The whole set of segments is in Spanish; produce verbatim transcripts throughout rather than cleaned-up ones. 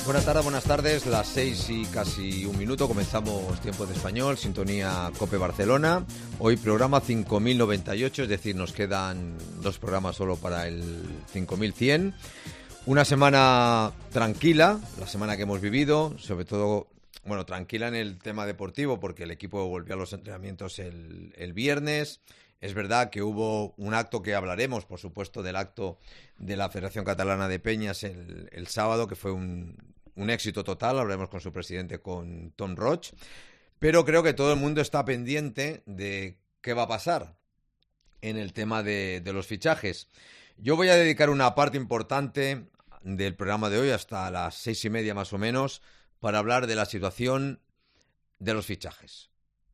Buenas tardes, buenas tardes, las seis y casi un minuto, comenzamos Tiempo de Español, sintonía COPE Barcelona, hoy programa cinco mil noventa y ocho, es decir, nos quedan dos programas solo para el cinco mil cien, una semana tranquila, la semana que hemos vivido, sobre todo, bueno, tranquila en el tema deportivo porque el equipo volvió a los entrenamientos el, el viernes. Es verdad que hubo un acto que hablaremos, por supuesto, del acto de la Federación Catalana de Peñas el, el sábado, que fue un, un éxito total. Hablaremos con su presidente, con Tom Roig. Pero creo que todo el mundo está pendiente de qué va a pasar en el tema de, de los fichajes. Yo voy a dedicar una parte importante del programa de hoy, hasta las seis y media más o menos, para hablar de la situación de los fichajes.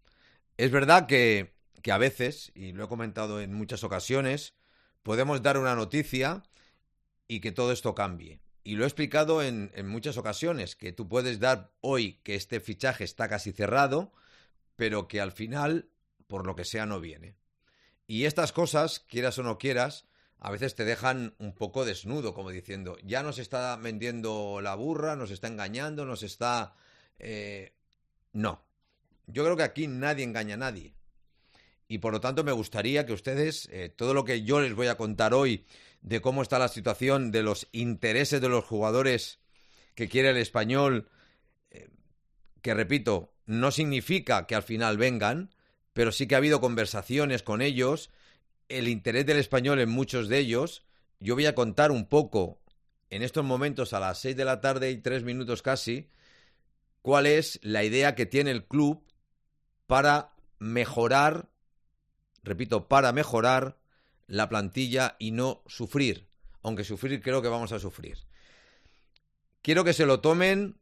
Es verdad que... que a veces, y lo he comentado en muchas ocasiones, podemos dar una noticia y que todo esto cambie. Y lo he explicado en, en muchas ocasiones, que tú puedes dar hoy que este fichaje está casi cerrado, pero que al final, por lo que sea, no viene. Y estas cosas, quieras o no quieras, a veces te dejan un poco desnudo, como diciendo, ya nos está vendiendo la burra, nos está engañando, nos está... Eh... No, yo creo que aquí nadie engaña a nadie. Y por lo tanto me gustaría que ustedes, eh, todo lo que yo les voy a contar hoy de cómo está la situación de los intereses de los jugadores que quiere el Español, eh, que repito, no significa que al final vengan, pero sí que ha habido conversaciones con ellos, el interés del Español en muchos de ellos. Yo voy a contar un poco, en estos momentos a las seis de la tarde y tres minutos casi, cuál es la idea que tiene el club para mejorar, repito, para mejorar la plantilla y no sufrir, aunque sufrir creo que vamos a sufrir. Quiero que se lo tomen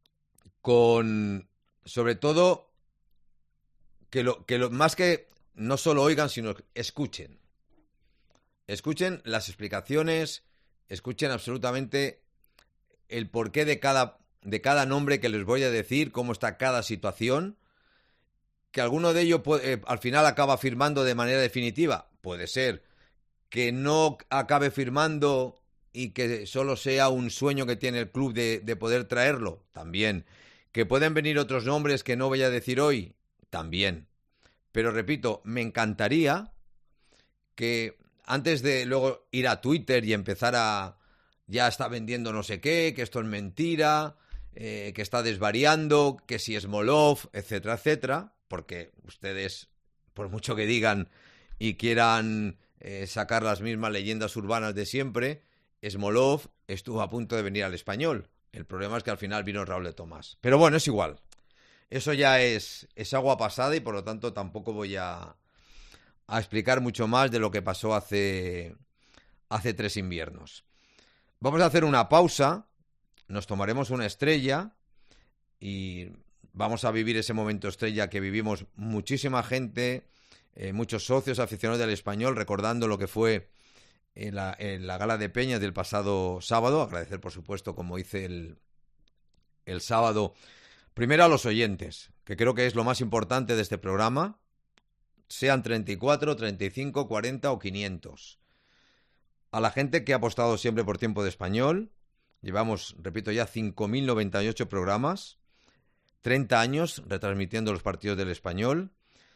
con, sobre todo, que lo, que lo, más que no solo oigan, sino escuchen. Escuchen las explicaciones, escuchen absolutamente el porqué de cada, de cada nombre que les voy a decir, cómo está cada situación. Que alguno de ellos puede, eh, al final acaba firmando de manera definitiva, puede ser. Que no acabe firmando y que solo sea un sueño que tiene el club de, de poder traerlo, también. Que pueden venir otros nombres que no voy a decir hoy, también. Pero repito, me encantaría que antes de luego ir a Twitter y empezar a... ya está vendiendo no sé qué, que esto es mentira, eh, que está desvariando, que si es Smolov, etcétera, etcétera... porque ustedes, por mucho que digan y quieran eh, sacar las mismas leyendas urbanas de siempre, Smolov estuvo a punto de venir al Español. El problema es que al final vino Raúl de Tomás. Pero bueno, es igual. Eso ya es, es agua pasada y por lo tanto tampoco voy a, a explicar mucho más de lo que pasó hace, hace tres inviernos. Vamos a hacer una pausa, nos tomaremos una estrella y... vamos a vivir ese momento estrella que vivimos muchísima gente, eh, muchos socios, aficionados del Español, recordando lo que fue en la, en la gala de Peñas del pasado sábado. Agradecer, por supuesto, como hice el, el sábado, primero a los oyentes, que creo que es lo más importante de este programa, sean treinta y cuatro, treinta y cinco, cuarenta o quinientos. A la gente que ha apostado siempre por Tiempo de Español, llevamos, repito ya, cinco mil noventa y ocho programas, treinta años retransmitiendo los partidos del Español.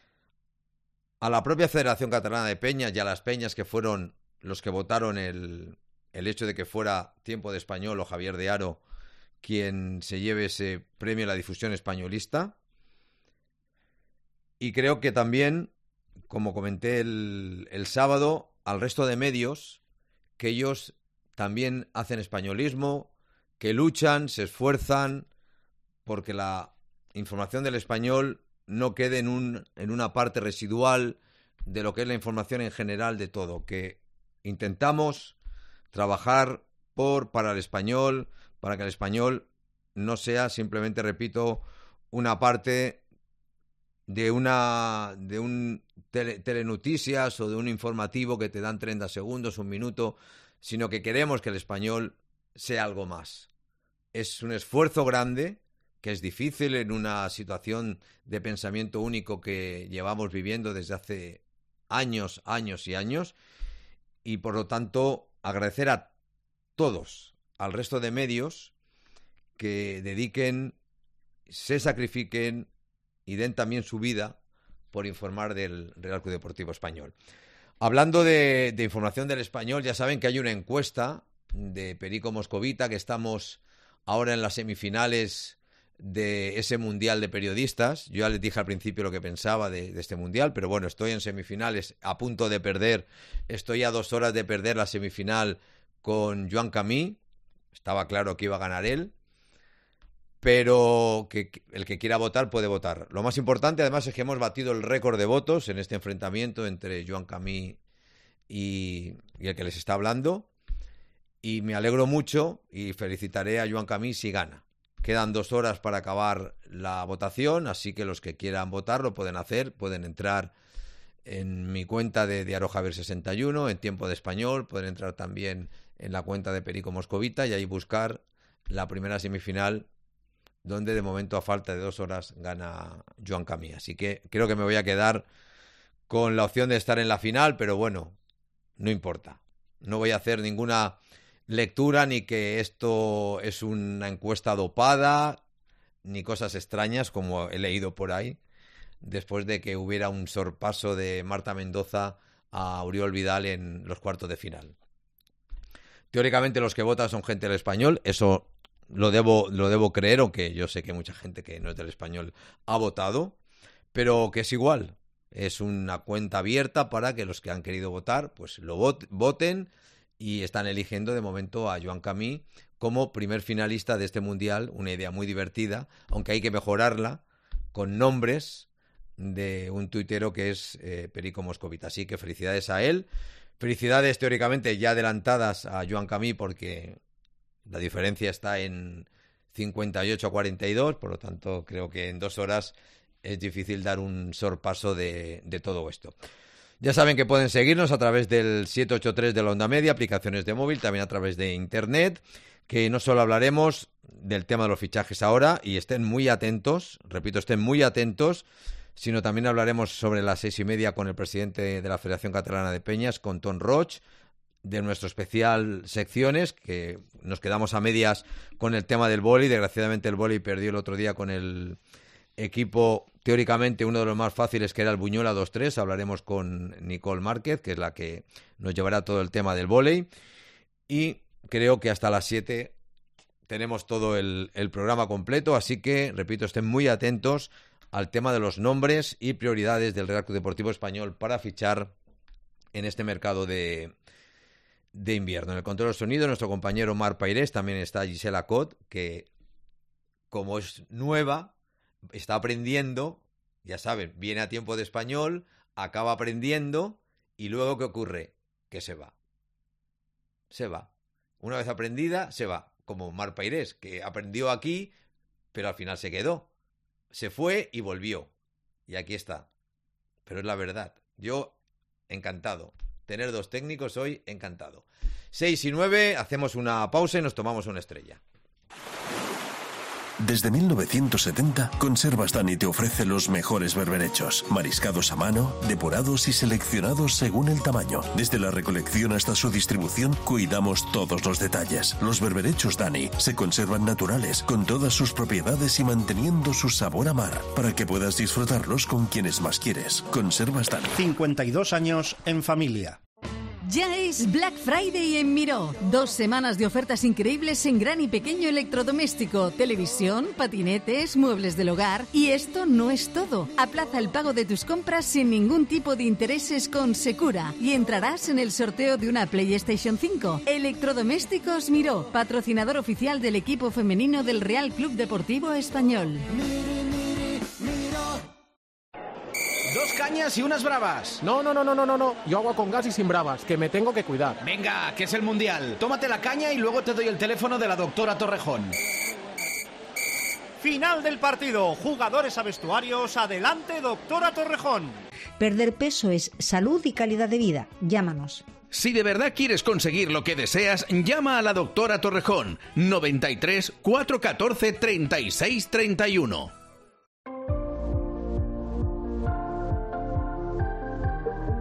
A la propia Federación Catalana de Peñas y a las peñas que fueron los que votaron el, el hecho de que fuera Tiempo de Español o Javier de Haro quien se lleve ese premio a la difusión españolista. Y creo que también, como comenté el, el sábado, al resto de medios, que ellos también hacen españolismo, que luchan, se esfuerzan porque la información del Español no quede en, un, en una parte residual de lo que es la información en general de todo, que intentamos trabajar por, para el Español, para que el Español no sea simplemente, repito, una parte de una de un tele, telenoticias o de un informativo que te dan treinta segundos, un minuto, sino que queremos que el Español sea algo más. Es un esfuerzo grande, que es difícil en una situación de pensamiento único que llevamos viviendo desde hace años, años y años, y por lo tanto agradecer a todos, al resto de medios, que dediquen, se sacrifiquen y den también su vida por informar del Real Club Deportivo Español. Hablando de, de información del Español, ya saben que hay una encuesta de Perico Moscovita, que estamos ahora en las semifinales de ese Mundial de Periodistas. Yo ya les dije al principio lo que pensaba de, de este Mundial, pero bueno, estoy en semifinales, a punto de perder, estoy a dos horas de perder la semifinal con Joan Camí. Estaba claro que iba a ganar él, pero que, que el que quiera votar puede votar. Lo más importante, además, es que hemos batido el récord de votos en este enfrentamiento entre Joan Camí y, y el que les está hablando, y me alegro mucho y felicitaré a Joan Camí si gana. Quedan dos horas para acabar la votación, así que los que quieran votar lo pueden hacer, pueden entrar en mi cuenta de Diario Javier sesenta y uno, en Tiempo de Español, pueden entrar también en la cuenta de Perico Moscovita y ahí buscar la primera semifinal, donde de momento a falta de dos horas gana Joan Camí. Así que creo que me voy a quedar con la opción de estar en la final, pero bueno, no importa. No voy a hacer ninguna lectura ni que esto es una encuesta dopada, ni cosas extrañas como he leído por ahí, después de que hubiera un sorpaso de Marta Mendoza a Oriol Vidal en los cuartos de final. Teóricamente los que votan son gente del Español, eso lo debo, lo debo creer, aunque yo sé que mucha gente que no es del Español ha votado, pero que es igual, es una cuenta abierta para que los que han querido votar pues lo vot- voten y están eligiendo de momento a Joan Camí como primer finalista de este Mundial, una idea muy divertida, aunque hay que mejorarla con nombres de un tuitero que es eh, Perico Moscovita. Así que felicidades a él, felicidades teóricamente ya adelantadas a Joan Camí, porque la diferencia está en cincuenta y ocho a cuarenta y dos, por lo tanto creo que en dos horas es difícil dar un sorpaso de, de todo esto. Ya saben que pueden seguirnos a través del siete ocho tres de la Onda Media, aplicaciones de móvil, también a través de internet, que no solo hablaremos del tema de los fichajes ahora, y estén muy atentos, repito, estén muy atentos, sino también hablaremos sobre las seis y media con el presidente de la Federación Catalana de Peñas, con Ton Roig, de nuestro especial secciones, que nos quedamos a medias con el tema del vóley. Desgraciadamente el vóley perdió el otro día con el equipo teóricamente uno de los más fáciles, que era el Buñuela dos tres. Hablaremos con Nicole Márquez, que es la que nos llevará todo el tema del vóley, y creo que hasta las siete tenemos todo el, el programa completo, así que, repito, estén muy atentos al tema de los nombres y prioridades del Real Club Deportivo Español para fichar en este mercado de de invierno. En el control de sonido, nuestro compañero Mar Pairés, también está Gisela Cot, que como es nueva, está aprendiendo, ya saben, viene a Tiempo de Español, acaba aprendiendo, y luego ¿qué ocurre? Que se va. Se va. Una vez aprendida, se va. Como Mar Pairés, que aprendió aquí, pero al final se quedó. Se fue y volvió. Y aquí está. Pero es la verdad. Yo, encantado. Tener dos técnicos hoy, encantado. seis y nueve, hacemos una pausa y nos tomamos una estrella. Desde mil novecientos setenta, Conservas Dani te ofrece los mejores berberechos, mariscados a mano, depurados y seleccionados según el tamaño. Desde la recolección hasta su distribución, cuidamos todos los detalles. Los berberechos Dani se conservan naturales, con todas sus propiedades y manteniendo su sabor a mar, para que puedas disfrutarlos con quienes más quieres. Conservas Dani. cincuenta y dos años en familia. Ya es Black Friday en Miró. Dos semanas de ofertas increíbles en gran y pequeño electrodoméstico, televisión, patinetes, muebles del hogar. Y esto no es todo. Aplaza el pago de tus compras sin ningún tipo de intereses con Secura y entrarás en el sorteo de una PlayStation cinco. Electrodomésticos Miró, patrocinador oficial del equipo femenino del Real Club Deportivo Español. Dos cañas y unas bravas. No, no, no, no, no, no, no. Yo agua con gas y sin bravas, que me tengo que cuidar. Venga, que es el Mundial. Tómate la caña y luego te doy el teléfono de la doctora Torrejón. Final del partido. Jugadores a vestuarios. Adelante, doctora Torrejón. Perder peso es salud y calidad de vida. Llámanos. Si de verdad quieres conseguir lo que deseas, llama a la doctora Torrejón. noventa y tres, cuatrocientos catorce, treinta y seis, treinta y uno.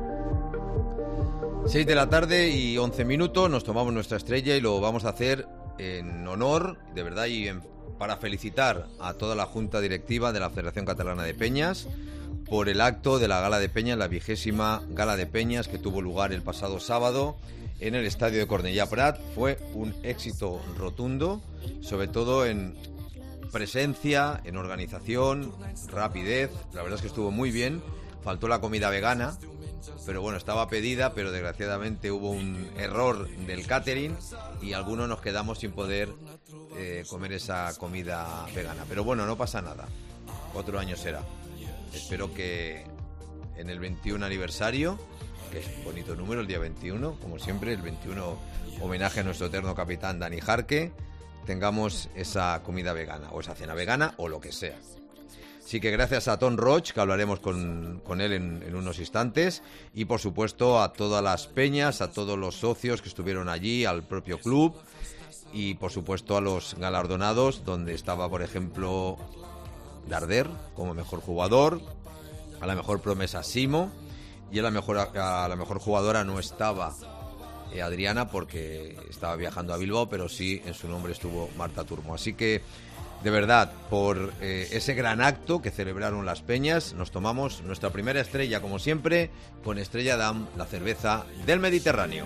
seis de la tarde y once minutos, nos tomamos nuestra estrella y lo vamos a hacer en honor, de verdad, y en, para felicitar a toda la Junta Directiva de la Federación Catalana de Peñas por el acto de la Gala de Peñas, la vigésima Gala de Peñas que tuvo lugar el pasado sábado en el estadio de Cornellà Prat. Fue un éxito rotundo, sobre todo en presencia, en organización, rapidez. La verdad es que estuvo muy bien. Faltó la comida vegana, pero bueno, estaba pedida, pero desgraciadamente hubo un error del catering y algunos nos quedamos sin poder eh, comer esa comida vegana. Pero bueno, no pasa nada. Otro año será. Espero que en el veintiuno aniversario, que es un bonito número, el día veintiuno, como siempre, el veintiuno, homenaje a nuestro eterno capitán Dani Jarque, tengamos esa comida vegana, o esa cena vegana, o lo que sea. Así que gracias a Tom Roig, que hablaremos con, con él en, en unos instantes, y por supuesto a todas las peñas, a todos los socios que estuvieron allí, al propio club, y por supuesto a los galardonados, donde estaba, por ejemplo, Darder como mejor jugador, a la mejor promesa Simo, y a la mejor, a la mejor jugadora no estaba eh, Adriana, porque estaba viajando a Bilbao, pero sí en su nombre estuvo Marta Turmo. Así que, de verdad, por eh, ese gran acto que celebraron las peñas, nos tomamos nuestra primera estrella, como siempre, con Estrella Damm, la cerveza del Mediterráneo.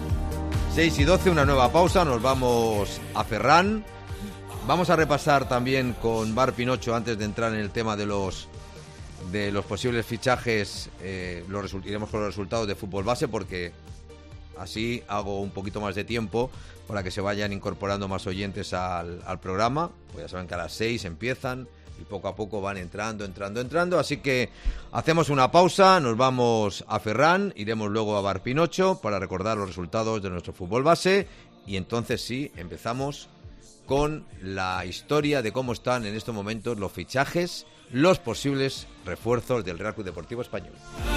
seis y doce, una nueva pausa, nos vamos a Ferran. Vamos a repasar también con Bar Pinocho, antes de entrar en el tema de los de los posibles fichajes, eh, los result- iremos con los resultados de fútbol base, porque así hago un poquito más de tiempo para que se vayan incorporando más oyentes al, al programa. Pues ya saben que a las seis empiezan y poco a poco van entrando, entrando, entrando. Así que hacemos una pausa, nos vamos a Ferran, iremos luego a Bar Pinocho para recordar los resultados de nuestro fútbol base, y entonces sí, empezamos con la historia de cómo están en estos momentos los fichajes, los posibles refuerzos del Real Club Deportivo Español.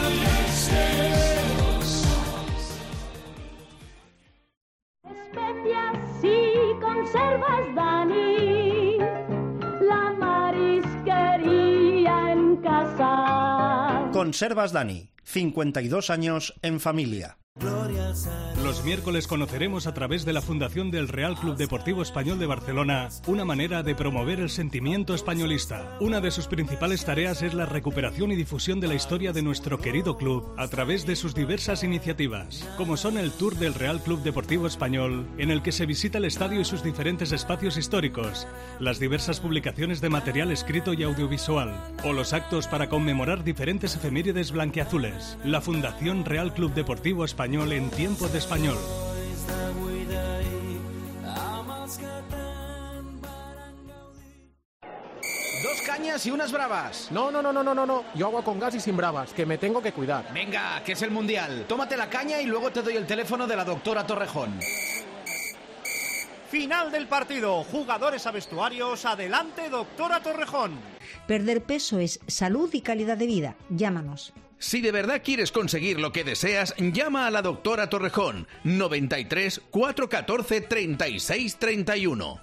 Especias y conservas, Dani, la marisquería en casa. Conservas Dani, cincuenta y dos años en familia. Los miércoles conoceremos a través de la Fundación del Real Club Deportivo Español de Barcelona una manera de promover el sentimiento españolista. Una de sus principales tareas es la recuperación y difusión de la historia de nuestro querido club a través de sus diversas iniciativas, como son el Tour del Real Club Deportivo Español, en el que se visita el estadio y sus diferentes espacios históricos, las diversas publicaciones de material escrito y audiovisual, o los actos para conmemorar diferentes efemérides blanquiazules. La Fundación Real Club Deportivo Español en tiempo de español. Dos cañas y unas bravas. No, no, no, no, no, no, no. Yo agua con gas y sin bravas, que me tengo que cuidar. Venga, que es el Mundial. Tómate la caña y luego te doy el teléfono de la doctora Torrejón. Final del partido. Jugadores a vestuarios. Adelante, doctora Torrejón. Perder peso es salud y calidad de vida. Llámanos. Si de verdad quieres conseguir lo que deseas, llama a la doctora Torrejón, noventa y tres, cuatrocientos catorce, treinta y seis, treinta y uno.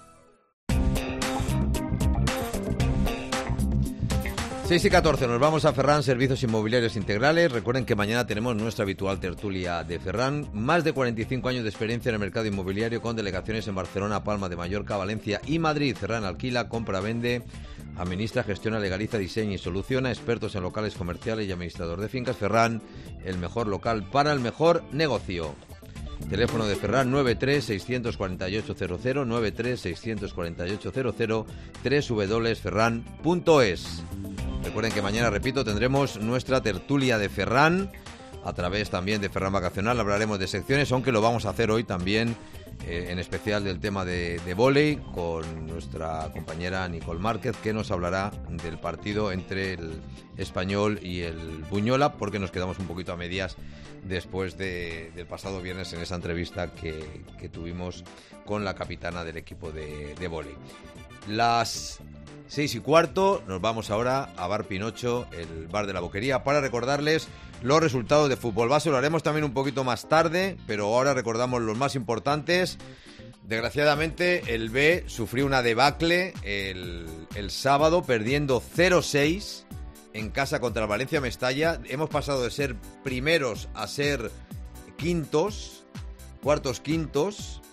seis y catorce, nos vamos a Ferran Servicios Inmobiliarios Integrales. Recuerden que mañana tenemos nuestra habitual tertulia de Ferran. Más de cuarenta y cinco años de experiencia en el mercado inmobiliario, con delegaciones en Barcelona, Palma de Mallorca, Valencia y Madrid. Ferran alquila, compra, vende, administra, gestiona, legaliza, diseña y soluciona. Expertos en locales comerciales y administrador de fincas. Ferran, el mejor local para el mejor negocio. Teléfono de Ferran nueve tres, seis cuatro ocho cero cero, nueve tres, seis cuatro ocho cero cero, doble u doble u doble u punto ferran punto es. Recuerden que mañana, repito, tendremos nuestra tertulia de Ferran, a través también de Ferran Vacacional. Hablaremos de secciones, aunque lo vamos a hacer hoy también, eh, en especial del tema de, de vóley, con nuestra compañera Nicole Márquez, que nos hablará del partido entre el Español y el Buñola, porque nos quedamos un poquito a medias después de, del pasado viernes en esa entrevista que, que tuvimos con la capitana del equipo de, de vóley. Las seis y cuarto, nos vamos ahora a Bar Pinocho, el bar de la Boquería, para recordarles los resultados de fútbol base. Lo haremos también un poquito más tarde, pero ahora recordamos los más importantes. Desgraciadamente, el B sufrió una debacle el, el sábado, perdiendo cero seis en casa contra el Valencia Mestalla. Hemos pasado de ser primeros a ser quintos, cuartos quintos.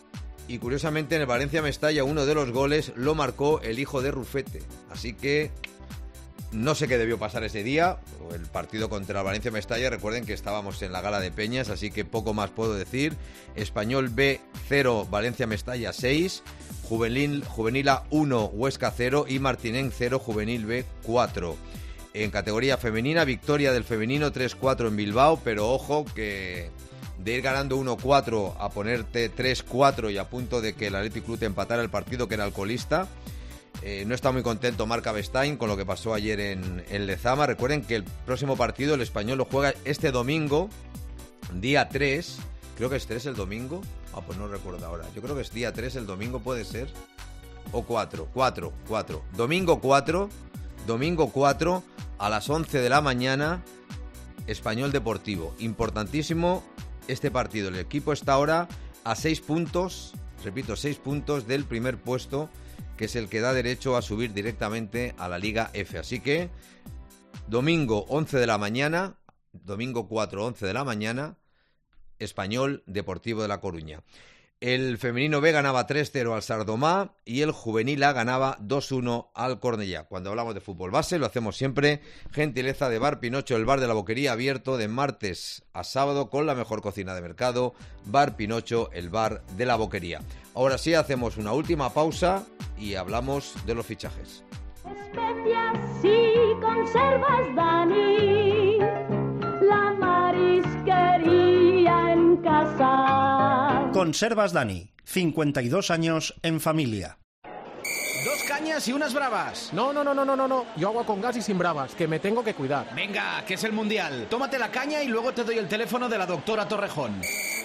y curiosamente en el Valencia-Mestalla uno de los goles lo marcó el hijo de Rufete. Así que no sé qué debió pasar ese día, el partido contra el Valencia-Mestalla. Recuerden que estábamos en la gala de Peñas, así que poco más puedo decir. Español B cero, Valencia-Mestalla seis, Juvenil, Juvenil A uno, Huesca cero y Martinenc cero, Juvenil B cuatro. En categoría femenina, victoria del femenino tres cuatro en Bilbao, pero ojo que de ir ganando uno cuatro a ponerte tres cuatro y a punto de que el Athletic Club te empatara el partido, que era el colista. Eh, no está muy contento Marc Avestain con lo que pasó ayer en, en Lezama. Recuerden que el próximo partido el Español lo juega este domingo, día tres. Creo que este es el domingo. Ah, pues no recuerdo ahora. Yo creo que es día tres, el domingo puede ser. O cuatro, cuatro, cuatro. Domingo cuatro, domingo cuatro a las once de la mañana, Español Deportivo. Importantísimo este partido. El equipo está ahora a seis puntos, repito, seis puntos del primer puesto, que es el que da derecho a subir directamente a la Liga F. Así que domingo once de la mañana, domingo cuatro, once de la mañana, Español Deportivo de La Coruña. El femenino B ganaba tres cero al Sardomá y el juvenil A ganaba dos uno al Cornellá. Cuando hablamos de fútbol base lo hacemos siempre gentileza de Bar Pinocho, el bar de la Boquería, abierto de martes a sábado con la mejor cocina de mercado. Bar Pinocho, el bar de la Boquería. Ahora sí, hacemos una última pausa y hablamos de los fichajes. Especias y conservas, Dani, la marisquería en casa. Conservas Dani, cincuenta y dos años en familia. Dos cañas y unas bravas. No, no, no, no, no, no, no. Yo agua con gas y sin bravas, que me tengo que cuidar. Venga, que es el Mundial. Tómate la caña y luego te doy el teléfono de la doctora Torrejón.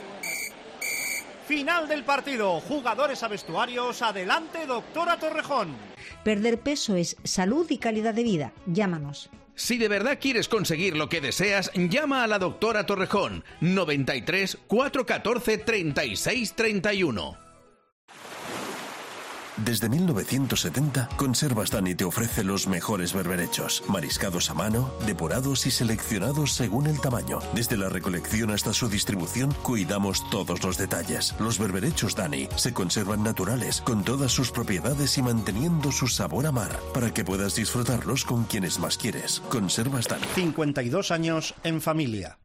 Final del partido. Jugadores a vestuarios. Adelante, doctora Torrejón. Perder peso es salud y calidad de vida. Llámanos. Si de verdad quieres conseguir lo que deseas, llama a la doctora Torrejón, noventa y tres, cuatrocientos catorce, treinta y seis treinta y uno. Desde mil novecientos setenta, Conservas Dani te ofrece los mejores berberechos, mariscados a mano, depurados y seleccionados según el tamaño. Desde la recolección hasta su distribución, cuidamos todos los detalles. Los berberechos Dani se conservan naturales, con todas sus propiedades y manteniendo su sabor a mar, para que puedas disfrutarlos con quienes más quieres. Conservas Dani. cincuenta y dos años en familia.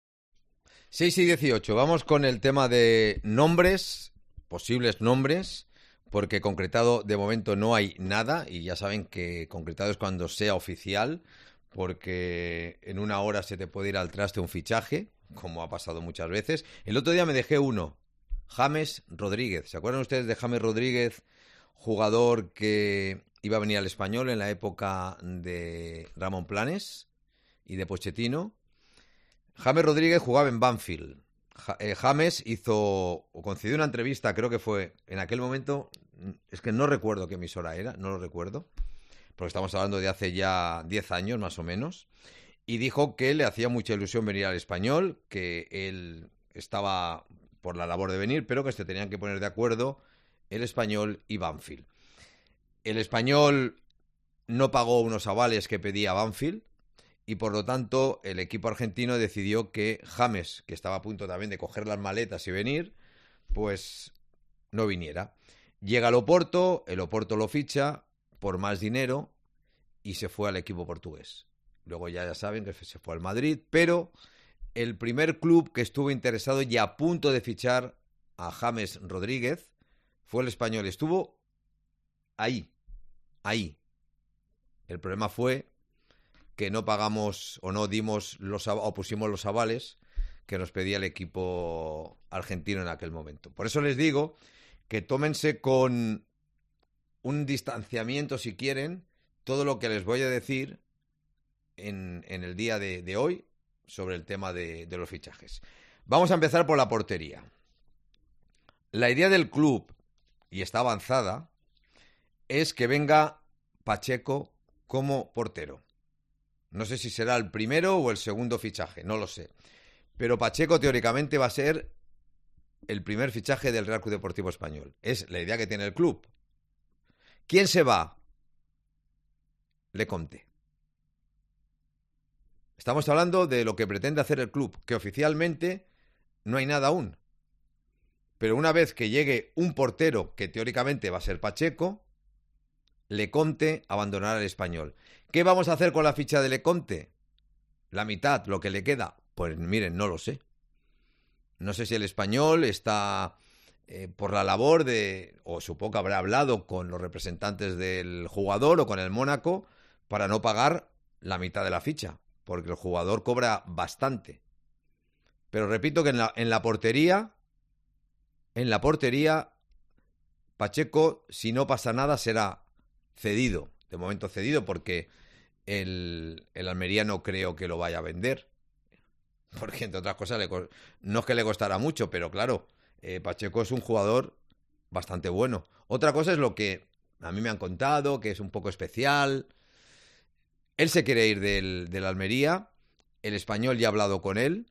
seis y dieciocho, vamos con el tema de nombres, posibles nombres. Porque concretado de momento no hay nada, y ya saben que concretado es cuando sea oficial, porque en una hora se te puede ir al traste un fichaje, como ha pasado muchas veces. El otro día me dejé uno, James Rodríguez. ¿Se acuerdan ustedes de James Rodríguez, jugador que iba a venir al Español en la época de Ramón Planes y de Pochettino? James Rodríguez jugaba en Banfield. James hizo o concedió una entrevista, creo que fue en aquel momento, es que no recuerdo qué emisora era, no lo recuerdo, porque estamos hablando de hace ya diez años más o menos, y dijo que le hacía mucha ilusión venir al Español, que él estaba por la labor de venir, pero que se tenían que poner de acuerdo el Español y Banfield. El Español no pagó unos avales que pedía Banfield, y por lo tanto el equipo argentino decidió que James, que estaba a punto también de coger las maletas y venir, pues no viniera. Llega al Oporto, el Oporto lo ficha por más dinero y se fue al equipo portugués. Luego ya, ya saben que se fue al Madrid, pero el primer club que estuvo interesado y a punto de fichar a James Rodríguez fue el Español. Estuvo ahí, ahí. El problema fue que no pagamos o no dimos los o pusimos los avales que nos pedía el equipo argentino en aquel momento. Por eso les digo que tómense con un distanciamiento, si quieren, todo lo que les voy a decir en, en el día de, de hoy sobre el tema de, de los fichajes. Vamos a empezar por la portería. La idea del club, y está avanzada, es que venga Pacheco como portero. No sé si será el primero o el segundo fichaje, no lo sé. Pero Pacheco teóricamente va a ser el primer fichaje del Real Club Deportivo Español. Es la idea que tiene el club. ¿Quién se va? Lecomte. Estamos hablando de lo que pretende hacer el club, que oficialmente no hay nada aún. Pero una vez que llegue un portero, que teóricamente va a ser Pacheco, Lecomte abandonará el Español. ¿Qué vamos a hacer con la ficha de Lecomte? La mitad, lo que le queda. Pues miren, no lo sé. No sé si el Español está eh, por la labor de, o supongo que habrá hablado con los representantes del jugador o con el Mónaco para no pagar la mitad de la ficha, porque el jugador cobra bastante. Pero repito que en la, en la portería, en la portería, Pacheco, si no pasa nada, será cedido. De momento cedido porque el, el Almería no creo que lo vaya a vender. Porque, entre otras cosas, le, no es que le costará mucho, pero claro, eh, Pacheco es un jugador bastante bueno. Otra cosa es lo que a mí me han contado, que es un poco especial. Él se quiere ir del, del Almería, el Español ya ha hablado con él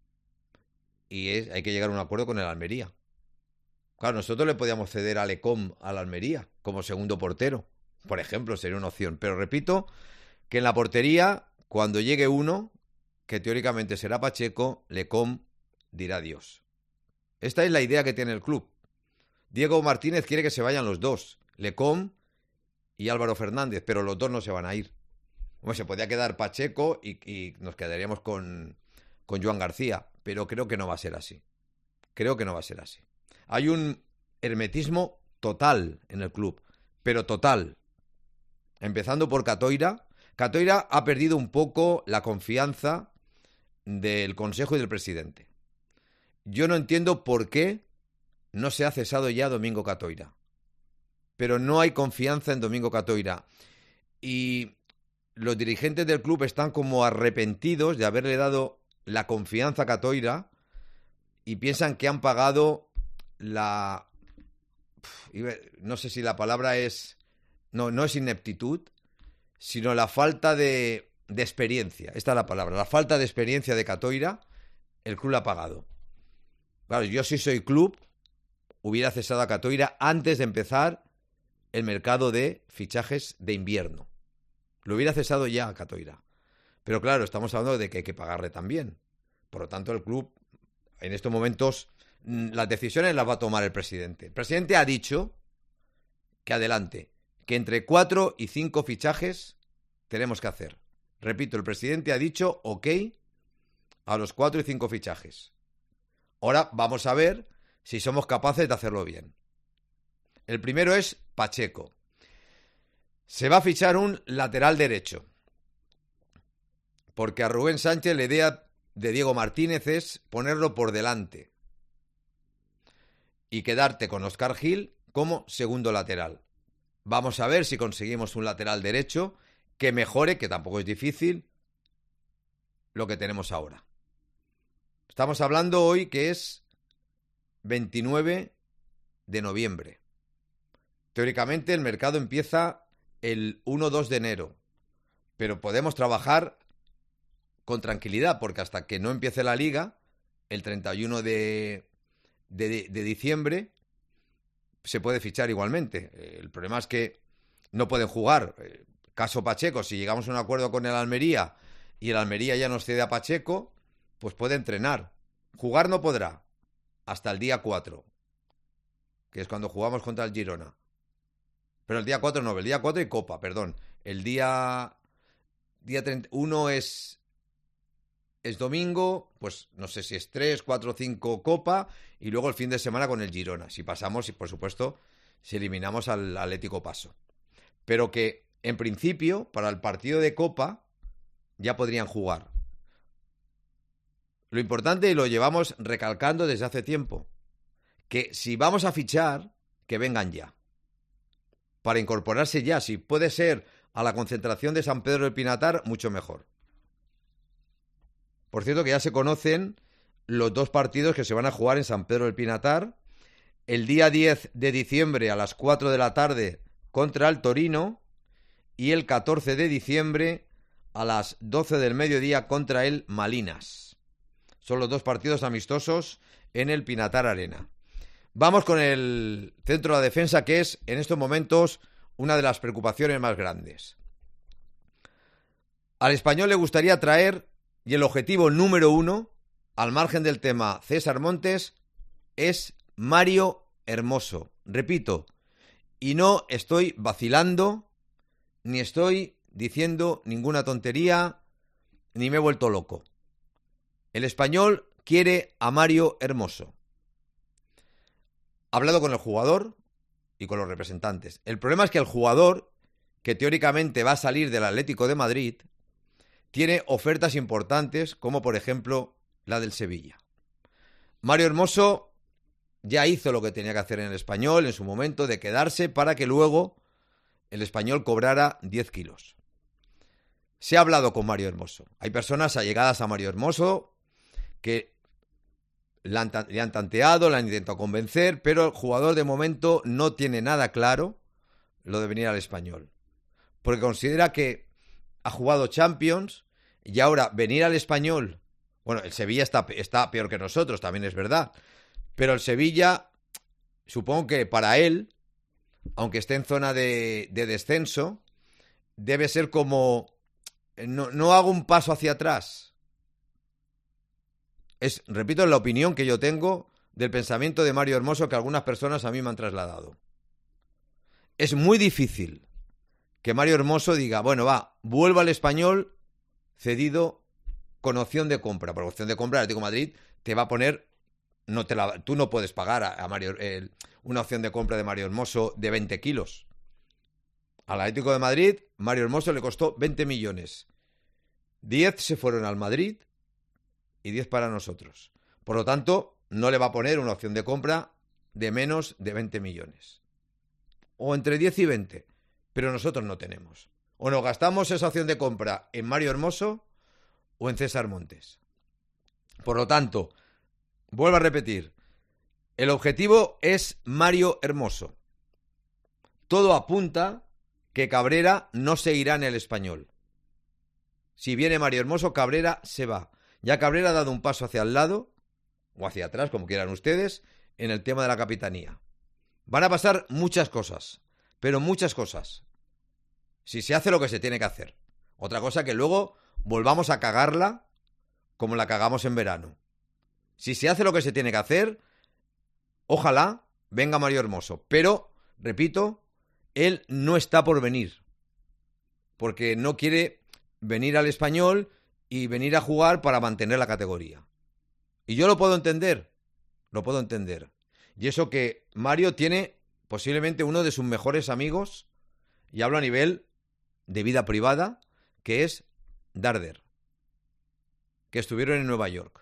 y es, hay que llegar a un acuerdo con el Almería. Claro, nosotros le podíamos ceder a Lecom al Almería como segundo portero, por ejemplo, sería una opción. Pero repito que en la portería, cuando llegue uno, que teóricamente será Pacheco, Lecom dirá adiós. Esta es la idea que tiene el club. Diego Martínez quiere que se vayan los dos, Lecom y Álvaro Fernández, pero los dos no se van a ir. Bueno, se podía quedar Pacheco y, y nos quedaríamos con, con Joan García, pero creo que no va a ser así. Creo que no va a ser así. Hay un hermetismo total en el club, pero total. Empezando por Catoira. Catoira ha perdido un poco la confianza del Consejo y del presidente. Yo no entiendo por qué no se ha cesado ya Domingo Catoira. Pero no hay confianza en Domingo Catoira. Y los dirigentes del club están como arrepentidos de haberle dado la confianza a Catoira y piensan que han pagado la... No sé si la palabra es... No, no es ineptitud, sino la falta de, de experiencia. Esta es la palabra. La falta de experiencia de Catoira, el club la ha pagado. Claro, yo si soy club, hubiera cesado a Catoira antes de empezar el mercado de fichajes de invierno. Lo hubiera cesado ya a Catoira. Pero claro, estamos hablando de que hay que pagarle también. Por lo tanto, el club, en estos momentos, las decisiones las va a tomar el presidente. El presidente ha dicho que adelante, que entre cuatro y cinco fichajes tenemos que hacer. Repito, el presidente ha dicho ok a los cuatro y cinco fichajes. Ahora vamos a ver si somos capaces de hacerlo bien. El primero es Pacheco. Se va a fichar un lateral derecho. Porque a Rubén Sánchez la idea de Diego Martínez es ponerlo por delante y quedarte con Óscar Gil como segundo lateral. Vamos a ver si conseguimos un lateral derecho que mejore, que tampoco es difícil, lo que tenemos ahora. Estamos hablando hoy que es veintinueve de noviembre. Teóricamente el mercado empieza el uno dos de enero, pero podemos trabajar con tranquilidad porque hasta que no empiece la liga, el treinta y uno de, de, de diciembre, se puede fichar igualmente. El problema es que no pueden jugar. Caso Pacheco, si llegamos a un acuerdo con el Almería y el Almería ya nos cede a Pacheco, pues puede entrenar. Jugar no podrá hasta el día cuatro, que es cuando jugamos contra el Girona. Pero el día cuatro no, el día cuatro y Copa, perdón. El día, día treinta y uno es, es domingo, pues no sé si es tres, cuatro, cinco Copa y luego el fin de semana con el Girona. Si pasamos, y por supuesto, si eliminamos al Atlético Paso. Pero que, en principio, para el partido de Copa ya podrían jugar. Lo importante, y lo llevamos recalcando desde hace tiempo, que si vamos a fichar, que vengan ya. Para incorporarse ya, si puede ser a la concentración de San Pedro del Pinatar, mucho mejor. Por cierto que ya se conocen los dos partidos que se van a jugar en San Pedro del Pinatar. El día diez de diciembre a las cuatro de la tarde contra el Torino y el catorce de diciembre a las doce del mediodía contra el Malinas. Son los dos partidos amistosos en el Pinatar Arena. Vamos con el centro de la defensa, que es en estos momentos una de las preocupaciones más grandes. Al Español le gustaría traer, y el objetivo número uno, al margen del tema César Montes, es Mario Hermoso. Repito, y no estoy vacilando, ni estoy diciendo ninguna tontería, ni me he vuelto loco. El Español quiere a Mario Hermoso. Ha hablado con el jugador y con los representantes. El problema es que el jugador, que teóricamente va a salir del Atlético de Madrid, tiene ofertas importantes, como por ejemplo la del Sevilla. Mario Hermoso ya hizo lo que tenía que hacer en el Español en su momento, de quedarse para que luego el Español cobrara diez kilos. Se ha hablado con Mario Hermoso. Hay personas allegadas a Mario Hermoso que le han, le han tanteado, le han intentado convencer, pero el jugador de momento no tiene nada claro lo de venir al Español. Porque considera que ha jugado Champions y ahora venir al Español... Bueno, el Sevilla está, está peor que nosotros, también es verdad. Pero el Sevilla, supongo que para él, aunque esté en zona de, de descenso, debe ser como... No, no hago un paso hacia atrás. Es, repito, la opinión que yo tengo del pensamiento de Mario Hermoso que algunas personas a mí me han trasladado. Es muy difícil que Mario Hermoso diga, bueno, va, vuelvo al Español cedido con opción de compra. Por opción de compra, el Atlético de Madrid te va a poner... No te la, tú no puedes pagar a, a Mario, eh, una opción de compra de Mario Hermoso de veinte kilos. Al Atlético de Madrid, Mario Hermoso le costó veinte millones. diez se fueron al Madrid y diez para nosotros. Por lo tanto, no le va a poner una opción de compra de menos de veinte millones. O entre diez y veinte. Pero nosotros no tenemos. O nos gastamos esa opción de compra en Mario Hermoso o en César Montes. Por lo tanto, vuelvo a repetir, el objetivo es Mario Hermoso. Todo apunta que Cabrera no seguirá en el Español. Si viene Mario Hermoso, Cabrera se va. Ya Cabrera ha dado un paso hacia el lado, o hacia atrás, como quieran ustedes, en el tema de la capitanía. Van a pasar muchas cosas, pero muchas cosas. Si se hace lo que se tiene que hacer. Otra cosa que luego volvamos a cagarla como la cagamos en verano. Si se hace lo que se tiene que hacer, ojalá venga Mario Hermoso. Pero, repito, él no está por venir. Porque no quiere venir al Español y venir a jugar para mantener la categoría. Y yo lo puedo entender. Lo puedo entender. Y eso que Mario tiene posiblemente uno de sus mejores amigos, y hablo a nivel de vida privada, que es Darder, que estuvieron en Nueva York.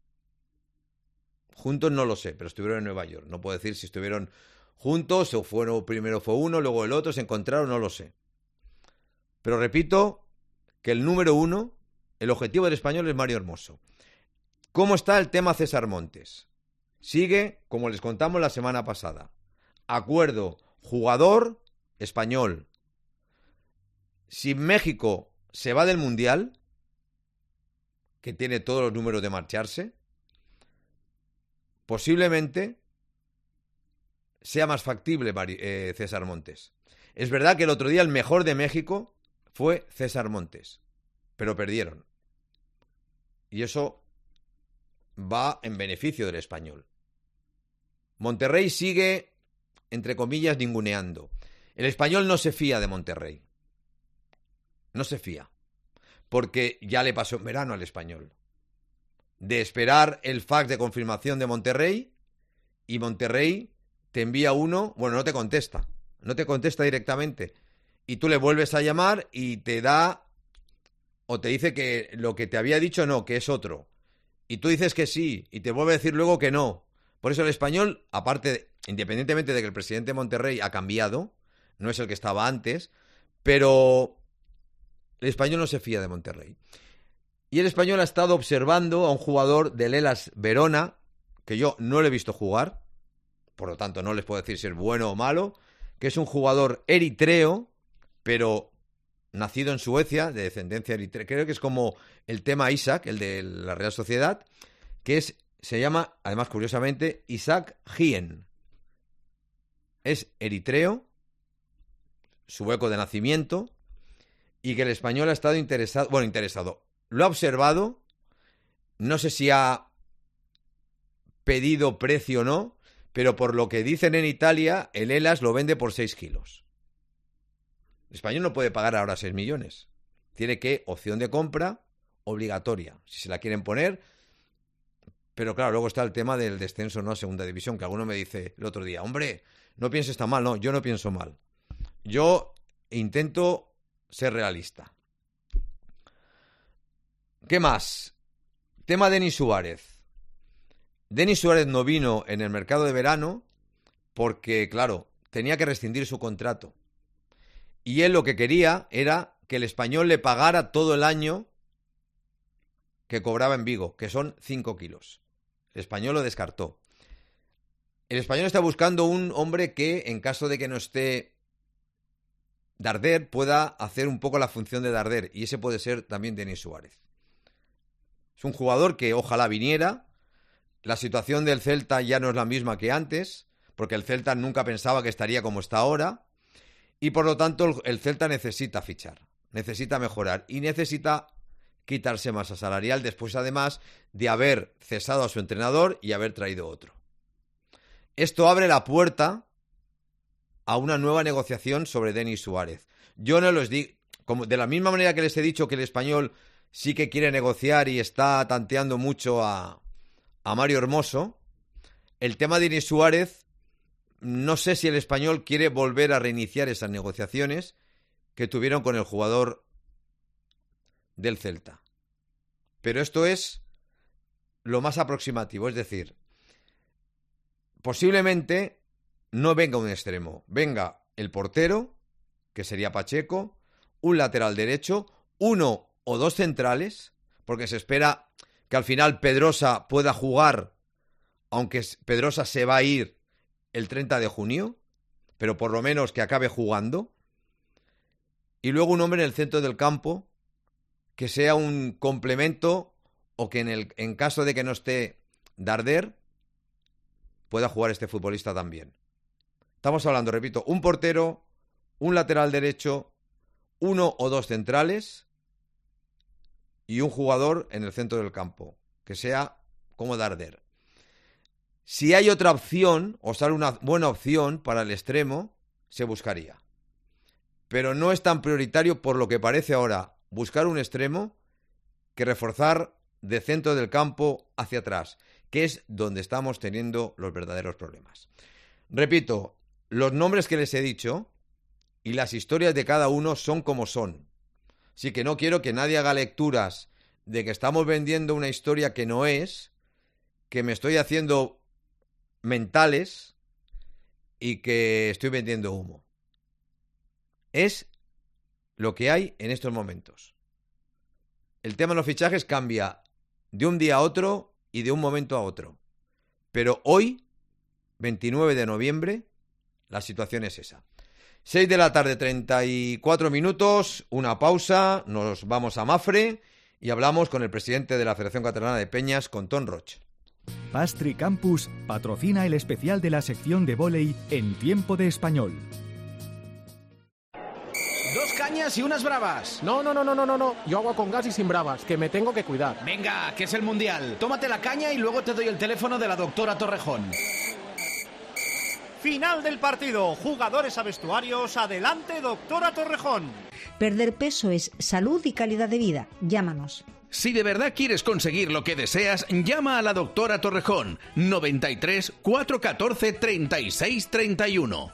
Juntos no lo sé, pero estuvieron en Nueva York. No puedo decir si estuvieron juntos o fueron, primero fue uno, luego el otro, se encontraron, no lo sé. Pero repito que el número uno, el objetivo del Español es Mario Hermoso. ¿Cómo está el tema César Montes? Sigue, como les contamos la semana pasada. Acuerdo, jugador español. Si México se va del Mundial, que tiene todos los números de marcharse, posiblemente sea más factible eh, César Montes. Es verdad que el otro día el mejor de México fue César Montes, pero perdieron. Y eso va en beneficio del Español. Monterrey sigue, entre comillas, ninguneando. El Español no se fía de Monterrey. No se fía. Porque ya le pasó en verano al Español. De esperar el fax de confirmación de Monterrey, y Monterrey te envía uno, bueno, no te contesta. No te contesta directamente. Y tú le vuelves a llamar y te da, o te dice que lo que te había dicho no, que es otro. Y tú dices que sí, y te vuelve a decir luego que no. Por eso el Español, aparte, de, independientemente de que el presidente de Monterrey ha cambiado, no es el que estaba antes, pero el Español no se fía de Monterrey. Y el Español ha estado observando a un jugador del Hellas Verona, que yo no le he visto jugar, por lo tanto no les puedo decir si es bueno o malo, que es un jugador eritreo, pero nacido en Suecia, de descendencia eritrea. Creo que es como el tema Isaac, el de la Real Sociedad, que es, se llama, además curiosamente, Isaac Hien. Es eritreo, sueco de nacimiento, y que el Español ha estado interesado, bueno, interesado, lo ha observado, no sé si ha pedido precio o no, pero por lo que dicen en Italia, el Hellas lo vende por seis kilos. El Español no puede pagar ahora seis millones. Tiene que opción de compra obligatoria, si se la quieren poner. Pero claro, luego está el tema del descenso, ¿no?, a segunda división, que alguno me dice el otro día, hombre, no pienses tan mal. No, yo no pienso mal. Yo intento ser realista. ¿Qué más? Tema Denis Suárez. Denis Suárez no vino en el mercado de verano porque, claro, tenía que rescindir su contrato. Y él lo que quería era que el Español le pagara todo el año que cobraba en Vigo, que son cinco kilos. El Español lo descartó. El Español está buscando un hombre que, en caso de que no esté Darder, pueda hacer un poco la función de Darder, y ese puede ser también Denis Suárez. Es un jugador que ojalá viniera. La situación del Celta ya no es la misma que antes, porque el Celta nunca pensaba que estaría como está ahora, y por lo tanto el Celta necesita fichar, necesita mejorar y necesita quitarse masa salarial después, además, de haber cesado a su entrenador y haber traído otro. Esto abre la puerta a una nueva negociación sobre Denis Suárez. Yo no los digo, como de la misma manera que les he dicho que el Español sí que quiere negociar y está tanteando mucho a, a Mario Hermoso, el tema de Denis Suárez, no sé si el Español quiere volver a reiniciar esas negociaciones que tuvieron con el jugador del Celta. Pero esto es lo más aproximativo, es decir, posiblemente no venga un extremo, venga el portero, que sería Pacheco, un lateral derecho, uno o dos centrales, porque se espera que al final Pedrosa pueda jugar, aunque Pedrosa se va a ir el treinta de junio, pero por lo menos que acabe jugando, y luego un hombre en el centro del campo que sea un complemento o que en, el, en caso de que no esté Darder pueda jugar este futbolista también. Estamos hablando, repito, un portero, un lateral derecho, uno o dos centrales y un jugador en el centro del campo, que sea como Darder. Si hay otra opción, o sale una buena opción para el extremo, se buscaría. Pero no es tan prioritario, por lo que parece ahora, buscar un extremo que reforzar de centro del campo hacia atrás, que es donde estamos teniendo los verdaderos problemas. Repito, los nombres que les he dicho y las historias de cada uno son como son. Así que no quiero que nadie haga lecturas de que estamos vendiendo una historia que no es, que me estoy haciendo mentales y que estoy vendiendo humo. Es lo que hay en estos momentos. El tema de los fichajes cambia de un día a otro y de un momento a otro. Pero hoy, veintinueve de noviembre, la situación es esa. seis de la tarde, treinta y cuatro minutos, una pausa, nos vamos a Mafre y hablamos con el presidente de la Federación Catalana de Peñas, con Ton Roig. Pastry Campus patrocina el especial de la sección de vóley en Tiempo de Español. Dos cañas y unas bravas. No, no, no, no, no, no, no. Yo agua con gas y sin bravas, que me tengo que cuidar. Venga, que es el Mundial. Tómate la caña y luego te doy el teléfono de la doctora Torrejón. Final del partido. Jugadores a vestuarios. Adelante, doctora Torrejón. Perder peso es salud y calidad de vida. Llámanos. Si de verdad quieres conseguir lo que deseas, llama a la doctora Torrejón. noventa y tres, cuatrocientos catorce, treinta y seis, treinta y uno.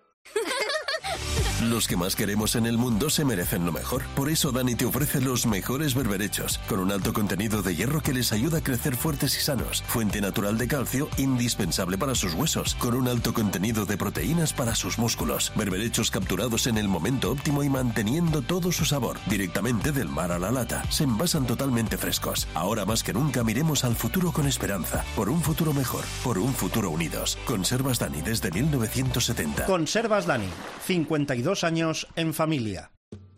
Los que más queremos en el mundo se merecen lo mejor. Por eso Dani te ofrece los mejores berberechos, con un alto contenido de hierro que les ayuda a crecer fuertes y sanos. Fuente natural de calcio, indispensable para sus huesos, con un alto contenido de proteínas para sus músculos. Berberechos capturados en el momento óptimo y manteniendo todo su sabor, directamente del mar a la lata. Se envasan totalmente frescos. Ahora más que nunca miremos al futuro con esperanza. Por un futuro mejor, por un futuro unidos. Conservas Dani desde mil novecientos setenta. Conservas Dani, cincuenta y dos años en familia.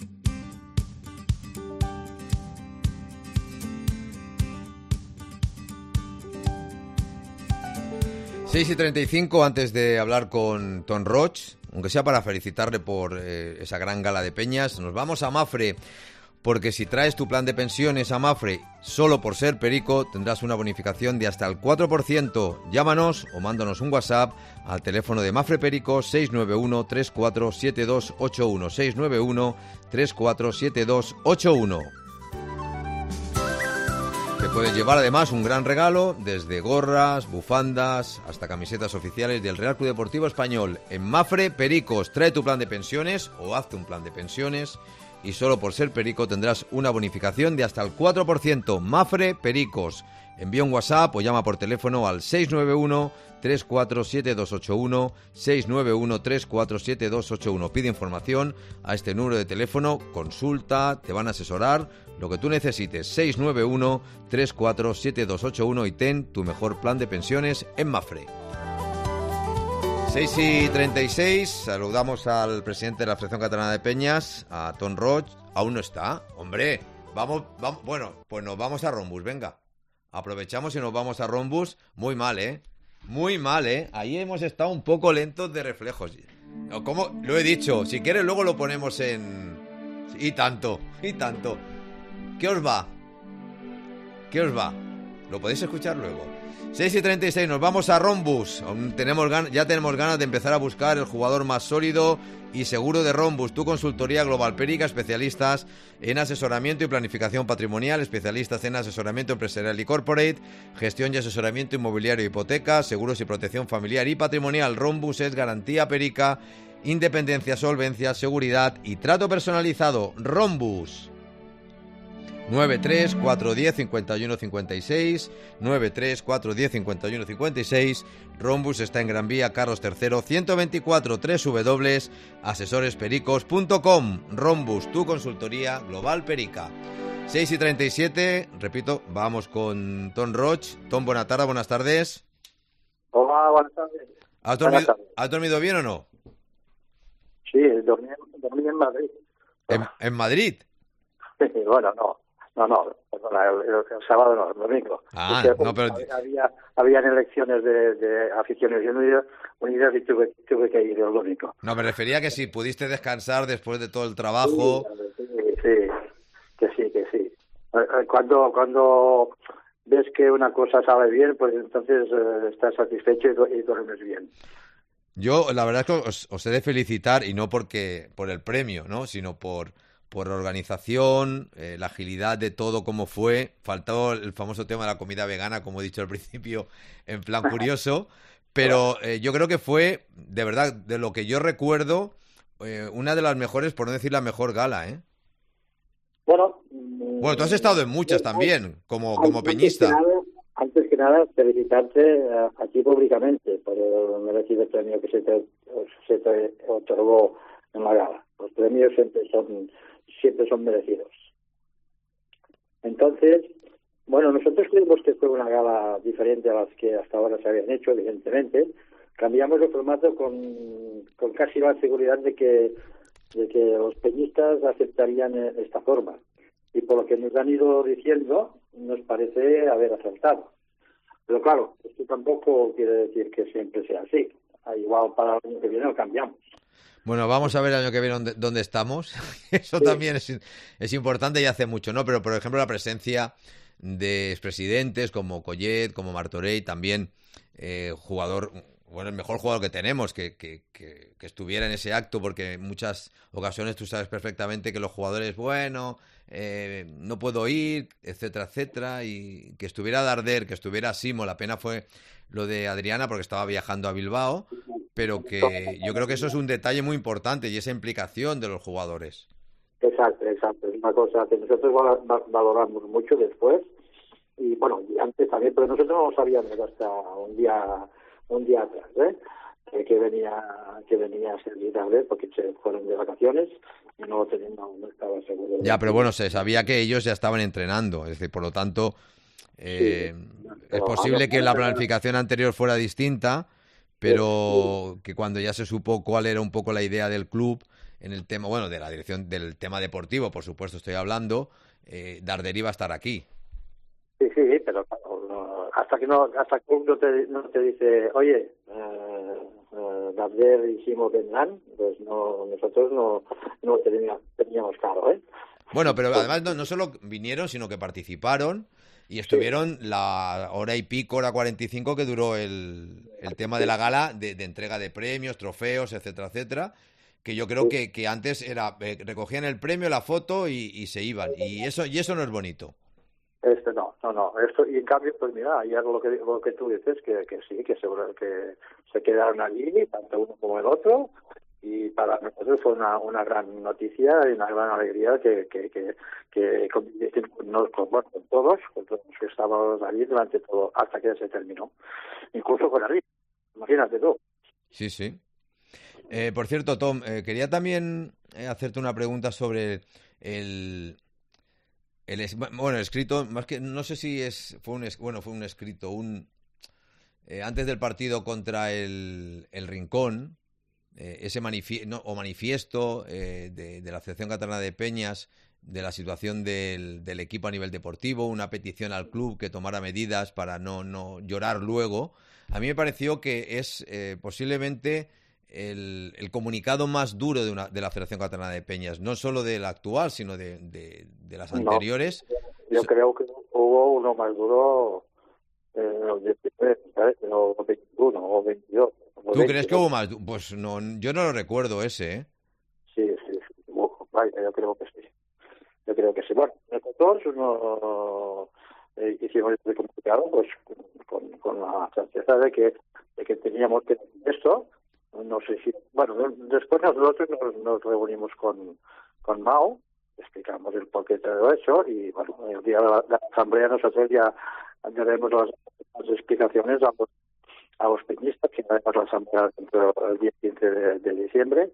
seis y treinta y cinco, antes de hablar con Ton Roig, aunque sea para felicitarle por eh, esa gran gala de Peñas, nos vamos a Mafre porque si traes tu plan de pensiones a Mapfre solo por ser perico, tendrás una bonificación de hasta el cuatro por ciento. Llámanos o mándanos un WhatsApp al teléfono de Mapfre Perico seis nueve uno, tres cuatro siete dos ocho uno, seis nueve uno, tres cuatro siete dos ocho uno. Te puedes llevar además un gran regalo, desde gorras, bufandas, hasta camisetas oficiales del Real Club Deportivo Español. En Mapfre Pericos, trae tu plan de pensiones o hazte un plan de pensiones y solo por ser perico tendrás una bonificación de hasta el cuatro por ciento. Mapfre Pericos. Envía un WhatsApp o llama por teléfono al seis nueve uno, tres cuatro siete dos ocho uno, seis nueve uno, tres cuatro siete dos ocho uno. Pide información a este número de teléfono, consulta, te van a asesorar, lo que tú necesites. seis nueve uno, tres cuatro siete dos ocho uno y ten tu mejor plan de pensiones en Mapfre. seis y treinta y seis, saludamos al presidente de la Asociación Catalana de Peñas, a Ton Roig. Aún no está, hombre, vamos, vamos, bueno, pues nos vamos a Rombus, venga. Aprovechamos y nos vamos a Rombus. Muy mal, ¿eh? Muy mal, ¿eh? Ahí hemos estado un poco lentos de reflejos. Como lo he dicho, si quieres luego lo ponemos en... Y tanto, y tanto. ¿Qué os va? ¿Qué os va? Lo podéis escuchar luego. seis y treinta y seis, nos vamos a Rombus. Tenemos gan- ya tenemos ganas de empezar a buscar el jugador más sólido y seguro de Rombus. Tu consultoría Global Perica, especialistas en asesoramiento y planificación patrimonial, especialistas en asesoramiento empresarial y corporate, gestión y asesoramiento inmobiliario y hipoteca, seguros y protección familiar y patrimonial. Rombus es garantía perica, independencia, solvencia, seguridad y trato personalizado. Rombus. nueve tres cuatro uno cero cinco uno cinco seis, nueve tres cuatro uno cero cinco uno cinco seis. Rombus está en Gran Vía, Carlos tercero, ciento veinticuatro, doble u doble u doble u punto asesores pericos punto com. Rombus, tu consultoría global perica. seis y treinta y siete, repito, vamos con Ton Roig. Ton, buena tarde, buenas tardes. Hola, buenas tardes. ¿Has dormido, tardes. ¿Has dormido bien o no? Sí, dormí, dormí en Madrid. ¿En, en Madrid? Bueno, no. No, no, perdona, el, el, el sábado no, el domingo. Ah, Porque, no, pero... Había, habían elecciones de, de aficiones unidas, unidas y tuve, tuve que ir el domingo. No, me refería a que si pudiste descansar después de todo el trabajo... Sí, sí, que sí, que sí. Cuando, cuando ves que una cosa sale bien, pues entonces eh, estás satisfecho y, y duermes bien. Yo, la verdad es que os, os he de felicitar, y no porque por el premio, ¿no?, sino por... por la organización, eh, la agilidad de todo, cómo fue. Faltó el famoso tema de la comida vegana, como he dicho al principio, en plan curioso, pero eh, yo creo que fue, de verdad, de lo que yo recuerdo, eh, una de las mejores, por no decir la mejor gala, ¿eh? Bueno, bueno, tú has estado en muchas también, como, como peñista. Antes que nada, antes que nada felicitarte a, a ti públicamente por el merecido premio que se te, se te otorgó en la gala. Los premios siempre son siempre son merecidos. Entonces, bueno, nosotros creemos que fue una gala diferente a las que hasta ahora se habían hecho, evidentemente. Cambiamos el formato con, con casi la seguridad de que, de que los peñistas aceptarían esta forma. Y por lo que nos han ido diciendo, nos parece haber acertado. Pero claro, esto tampoco quiere decir que siempre sea así. Igual para el año que viene lo cambiamos. Bueno, vamos a ver el año que viene dónde, dónde estamos. Eso sí. También es, es importante y hace mucho, ¿no? Pero, por ejemplo, la presencia de expresidentes como Collet, como Martorell, también eh, jugador, bueno, el mejor jugador que tenemos, que, que, que, que estuviera en ese acto, porque en muchas ocasiones tú sabes perfectamente que los jugadores, bueno, eh, no puedo ir, etcétera, etcétera, y que estuviera Darder, que estuviera Simo, la pena fue lo de Adriana porque estaba viajando a Bilbao, pero que yo creo que eso es un detalle muy importante y esa implicación de los jugadores. Exacto, exacto, es una cosa que nosotros valoramos mucho después y bueno, y antes también, pero nosotros no lo sabíamos hasta un día un día atrás, ¿eh? que venía que venía a Sergi Darder porque se fueron de vacaciones y no, tenía, no, no estaba seguro. Ya, pero bueno, se sabía que ellos ya estaban entrenando, es decir, por lo tanto eh, sí, es posible que la planificación anterior fuera distinta, pero sí, que cuando ya se supo cuál era un poco la idea del club en el tema, bueno, de la dirección del tema deportivo, por supuesto estoy hablando, eh, Darder iba a estar aquí. Sí, sí, pero no, hasta que no hasta que no te, no te dice, oye, eh, eh, Darder y Simo vendrán, pues no, nosotros no no teníamos, teníamos claro, ¿eh? Bueno, pero además no, no solo vinieron, sino que participaron y estuvieron sí. la hora y pico, hora cuarenta y cinco que duró el, el tema de la gala de, de entrega de premios, trofeos, etcétera, etcétera. Que yo creo sí. que, que antes era eh, recogían el premio, la foto y, y se iban. Y eso y eso no es bonito. Este no, no, no. Esto, y en cambio, pues mira, ayer lo que, lo que tú dices, que, que sí, que seguro que se quedaron allí, tanto uno como el otro. Y para nosotros fue una, una gran noticia y una gran alegría que que que, que con, con, con, bueno, con todos, con todos los que estábamos allí durante todo, hasta que se terminó. Incluso con arriba, imagínate tú. Sí, sí. Eh, por cierto, Tom, eh, quería también eh, hacerte una pregunta sobre el, el es, bueno, el escrito, más que no sé si es fue un bueno fue un escrito un eh, antes del partido contra el, el Rincón. Eh, ese manifie no, o manifiesto eh, de, de la Asociación Catalana de Peñas de la situación del, del equipo a nivel deportivo, una petición al club que tomara medidas para no, no llorar luego. A mí me pareció que es eh, posiblemente el, el comunicado más duro de, una, de la Federación Catalana de Peñas, no solo del actual, sino de, de, de las anteriores. No, yo creo que hubo uno más duro en eh, los diecinueve, ¿sabes? O veintiuno o veintidós. ¿Tú crees que hubo más? Pues no, yo no lo recuerdo ese, ¿eh? Sí, sí, sí. Vaya, yo creo que sí. Yo creo que sí. Bueno, nosotros no, eh, hicimos este comunicado pues con, con la certeza de que, de que teníamos que hacer esto. No sé si... Bueno, después nosotros nos, nos reunimos con, con Mao, explicamos el porqué de todo eso y, bueno, el día de la, de la asamblea nosotros ya daremos las, las explicaciones a los a los peñistas, que haremos la asamblea el día quince de, de diciembre,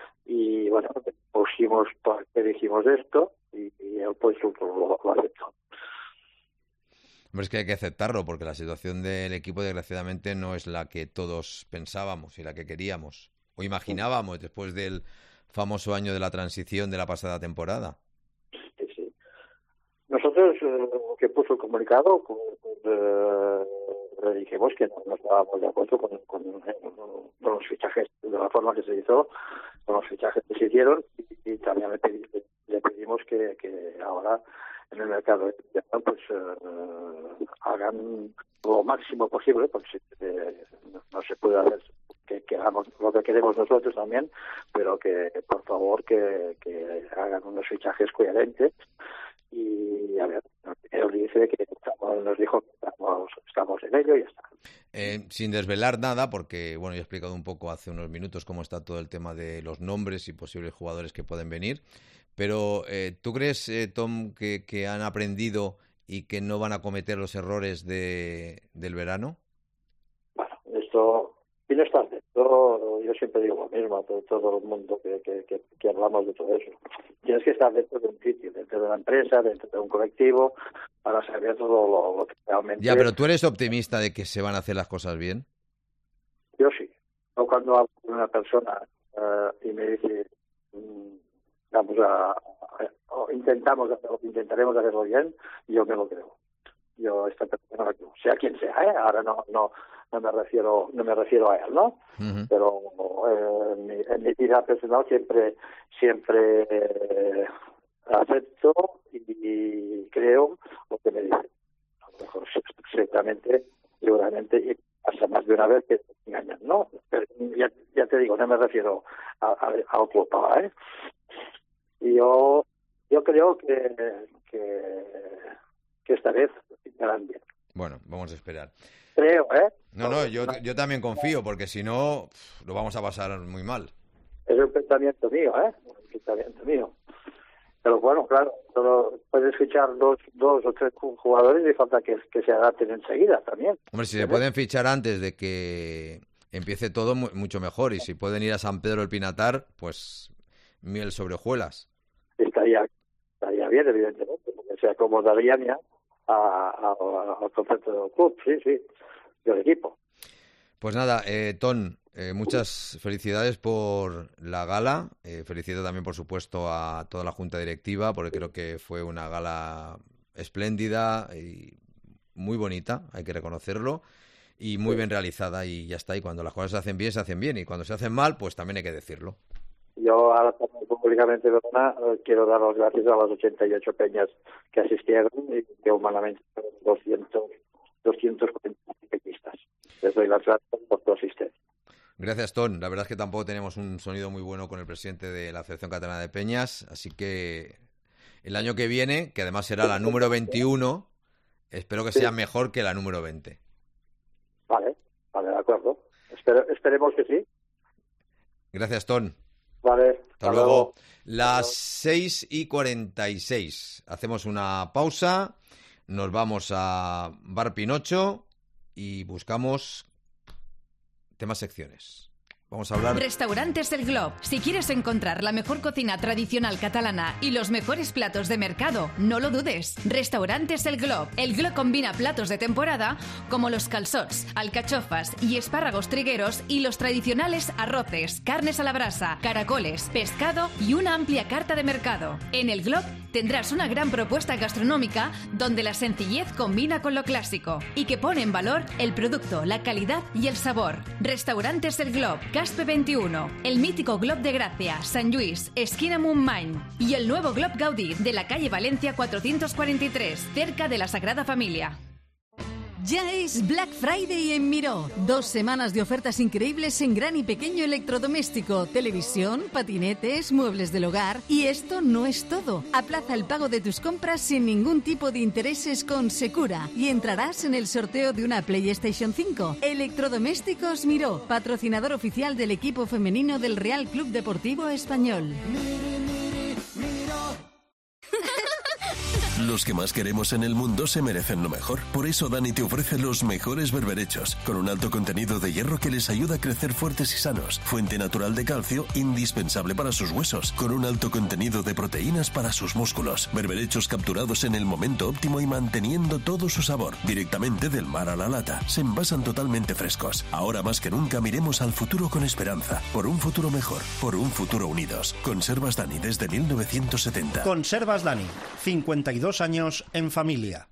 y bueno, pusimos por qué dijimos esto, y, y él pues lo, lo, lo aceptó. Hombre, es que hay que aceptarlo, porque la situación del equipo desgraciadamente no es la que todos pensábamos y la que queríamos, o imaginábamos después del famoso año de la transición de la pasada temporada. Sí, sí. Nosotros, eh, que puso el comunicado, pues, eh, le dijimos que no nos dábamos de acuerdo con, con, con los fichajes, de la forma que se hizo, con los fichajes que se hicieron, y, y también le, pedí, le pedimos que, que ahora en el mercado de invierno pues eh, hagan lo máximo posible, porque eh, no se puede hacer que, que hagamos lo que queremos nosotros también, pero que por favor que, que hagan unos fichajes coherentes. Y a ver, él dice que estamos, nos dijo que estamos, estamos en ello y ya está. Eh, sin desvelar nada, porque bueno, yo he explicado un poco hace unos minutos cómo está todo el tema de los nombres y posibles jugadores que pueden venir, pero eh, ¿tú crees, eh, Tom, que, que han aprendido y que no van a cometer los errores de, del verano? Bueno, esto... Y no está dentro, yo siempre digo lo mismo a todo, todo el mundo que, que, que, que hablamos de todo eso. Tienes que estar dentro de un sitio, dentro de una empresa, dentro de un colectivo, para saber todo lo, lo que realmente... Ya, pero ¿tú eres optimista de que se van a hacer las cosas bien? Yo sí. O cuando hablo con una persona uh, y me dice, mmm, vamos a, a, o intentamos, o intentaremos hacerlo bien, yo me lo creo. Yo esta persona, sea quien sea, ¿eh? Ahora no no no me refiero no me refiero a él, ¿no? Uh-huh. Pero eh, en, mi, en mi vida personal siempre siempre eh, acepto y, y creo lo que me dicen. A lo mejor exactamente, seguramente, y pasa más de una vez que te engañan, ¿no? Pero ya, ya te digo, no me refiero a, a, a otro papá, ¿eh? Y yo yo creo que que, que esta vez estarán bien. Bueno, vamos a esperar. Creo, ¿eh? No, no, yo, yo también confío, porque si no, lo vamos a pasar muy mal. Es un pensamiento mío, ¿eh? Un pensamiento mío. Pero bueno, claro, solo puedes fichar dos, dos o tres jugadores y falta que, que se adapten enseguida también. Hombre, si se pueden fichar antes de que empiece todo, mucho mejor. Y si pueden ir a San Pedro del Pinatar, pues miel sobre hojuelas. Estaría, estaría bien, evidentemente, porque se acomodarían ya al concepto del club, sí, sí, del equipo. Pues nada, eh, Ton, eh, muchas felicidades por la gala. Eh, felicito también, por supuesto, a toda la junta directiva, porque creo que fue una gala espléndida y muy bonita, hay que reconocerlo, y muy bien realizada, y ya está. Y cuando las cosas se hacen bien, se hacen bien, y cuando se hacen mal, pues también hay que decirlo. Yo ahora, como públicamente, Dona, eh, quiero dar las gracias a las ochenta y ocho peñas que asistieron y que humanamente fueron doscientos, doscientos cuarenta peñistas. Les doy las gracias por tu asistencia. Gracias, Ton. La verdad es que tampoco tenemos un sonido muy bueno con el presidente de la Federación Catalana de Peñas, así que el año que viene, que además será la número veintiuno, espero que sea sí. mejor que la número veinte. Vale, vale, de acuerdo. Espere, esperemos que sí. Gracias, Ton. Vale, hasta, hasta luego. luego. Las seis y cuarenta y seis. Hacemos una pausa, nos vamos a Bar Pinocho y buscamos temas secciones. Vamos a hablar... Restaurantes El Glob. Si quieres encontrar la mejor cocina tradicional catalana y los mejores platos de mercado, no lo dudes. Restaurantes El Glob. El Glob combina platos de temporada como los calçots, alcachofas y espárragos trigueros y los tradicionales arroces, carnes a la brasa, caracoles, pescado y una amplia carta de mercado. En El Glob tendrás una gran propuesta gastronómica donde la sencillez combina con lo clásico y que pone en valor el producto, la calidad y el sabor. Restaurantes El Glob, Caspe veintiuno, el mítico Glob de Gracia, San Luis, esquina Montmany y el nuevo Glob Gaudí de la calle Valencia cuatrocientos cuarenta y tres, cerca de la Sagrada Familia. Ya es Black Friday en Miró. Dos semanas de ofertas increíbles en gran y pequeño electrodoméstico, televisión, patinetes, muebles del hogar. Y esto no es todo. Aplaza el pago de tus compras sin ningún tipo de intereses con Secura y entrarás en el sorteo de una PlayStation cinco. Electrodomésticos Miró, patrocinador oficial del equipo femenino del Real Club Deportivo Español. Los que más queremos en el mundo se merecen lo mejor. Por eso Dani te ofrece los mejores berberechos, con un alto contenido de hierro que les ayuda a crecer fuertes y sanos. Fuente natural de calcio, indispensable para sus huesos, con un alto contenido de proteínas para sus músculos. Berberechos capturados en el momento óptimo y manteniendo todo su sabor. Directamente del mar a la lata. Se envasan totalmente frescos. Ahora más que nunca miremos al futuro con esperanza. Por un futuro mejor. Por un futuro unidos. Conservas Dani desde mil novecientos setenta. Conservas Dani. cincuenta y dos años en familia.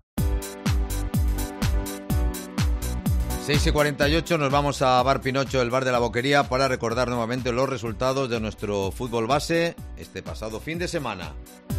seis y cuarenta y ocho, nos vamos a Bar Pinocho, el bar de la Boquería, para recordar nuevamente los resultados de nuestro fútbol base este pasado fin de semana.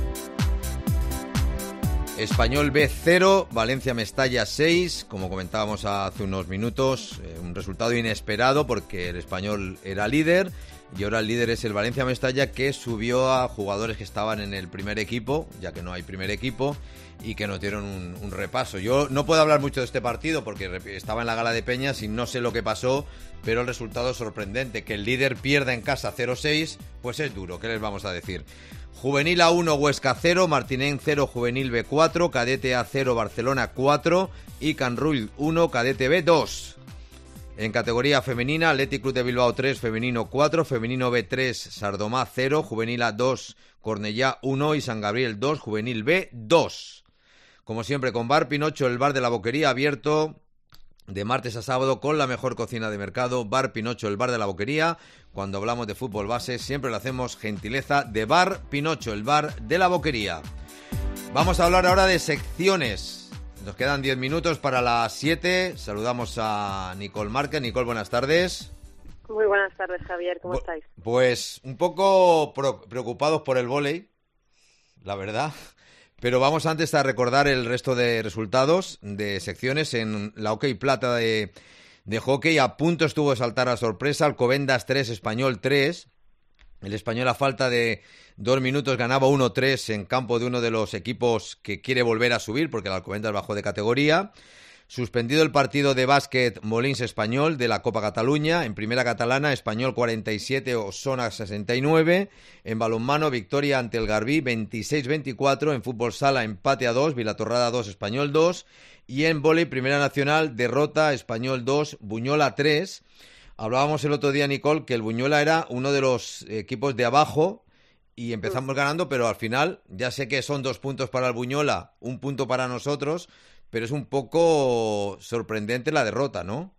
Español B cero, Valencia Mestalla seis, como comentábamos hace unos minutos, eh, un resultado inesperado porque el Español era líder y ahora el líder es el Valencia Mestalla, que subió a jugadores que estaban en el primer equipo, ya que no hay primer equipo, y que nos dieron un, un repaso. Yo no puedo hablar mucho de este partido porque estaba en la gala de Peñas y no sé lo que pasó, pero el resultado es sorprendente. Que el líder pierda en casa cero seis, pues es duro, ¿qué les vamos a decir? Juvenil A uno, Huesca cero, Martinén cero, Juvenil B cuatro, Cadete A cero, Barcelona cuatro y Can Rull uno, Cadete B dos. En categoría femenina, Athletic Club de Bilbao tres, Femenino cuatro, Femenino B tres, Sardomá cero, Juvenil A dos, Cornellá uno y San Gabriel dos, Juvenil B dos. Como siempre, con Bar Pinocho, el bar de la Boquería, abierto de martes a sábado con la mejor cocina de mercado. Bar Pinocho, el bar de la Boquería. Cuando hablamos de fútbol base, siempre lo hacemos gentileza de Bar Pinocho, el bar de la Boquería. Vamos a hablar ahora de secciones. Nos quedan diez minutos para las siete. Saludamos a Nicole Márquez. Nicole, buenas tardes. Muy buenas tardes, Javier. ¿Cómo Bu- estáis? Pues un poco pro- preocupados por el vóley, la verdad. Pero vamos antes a recordar el resto de resultados de secciones. En la Hockey Plata de, de hockey, a punto estuvo de saltar a sorpresa. Alcobendas tres, Español tres. El Español, a falta de dos minutos, ganaba uno tres en campo de uno de los equipos que quiere volver a subir, porque el Alcobendas bajó de categoría. Suspendido el partido de básquet Molins Español de la Copa Cataluña. En primera catalana, Español cuarenta y siete, Osona sesenta y nueve. En balonmano, victoria ante el Garbí veintiséis veinticuatro. En fútbol sala, empate a dos, Vilatorrada dos, Español dos. Y en vóley, primera nacional, derrota, Español dos, Buñola tres. Hablábamos el otro día, Nicole, que el Buñola era uno de los equipos de abajo y empezamos ganando, pero al final, ya sé que son dos puntos para el Buñola, un punto para nosotros, pero es un poco sorprendente la derrota, ¿no?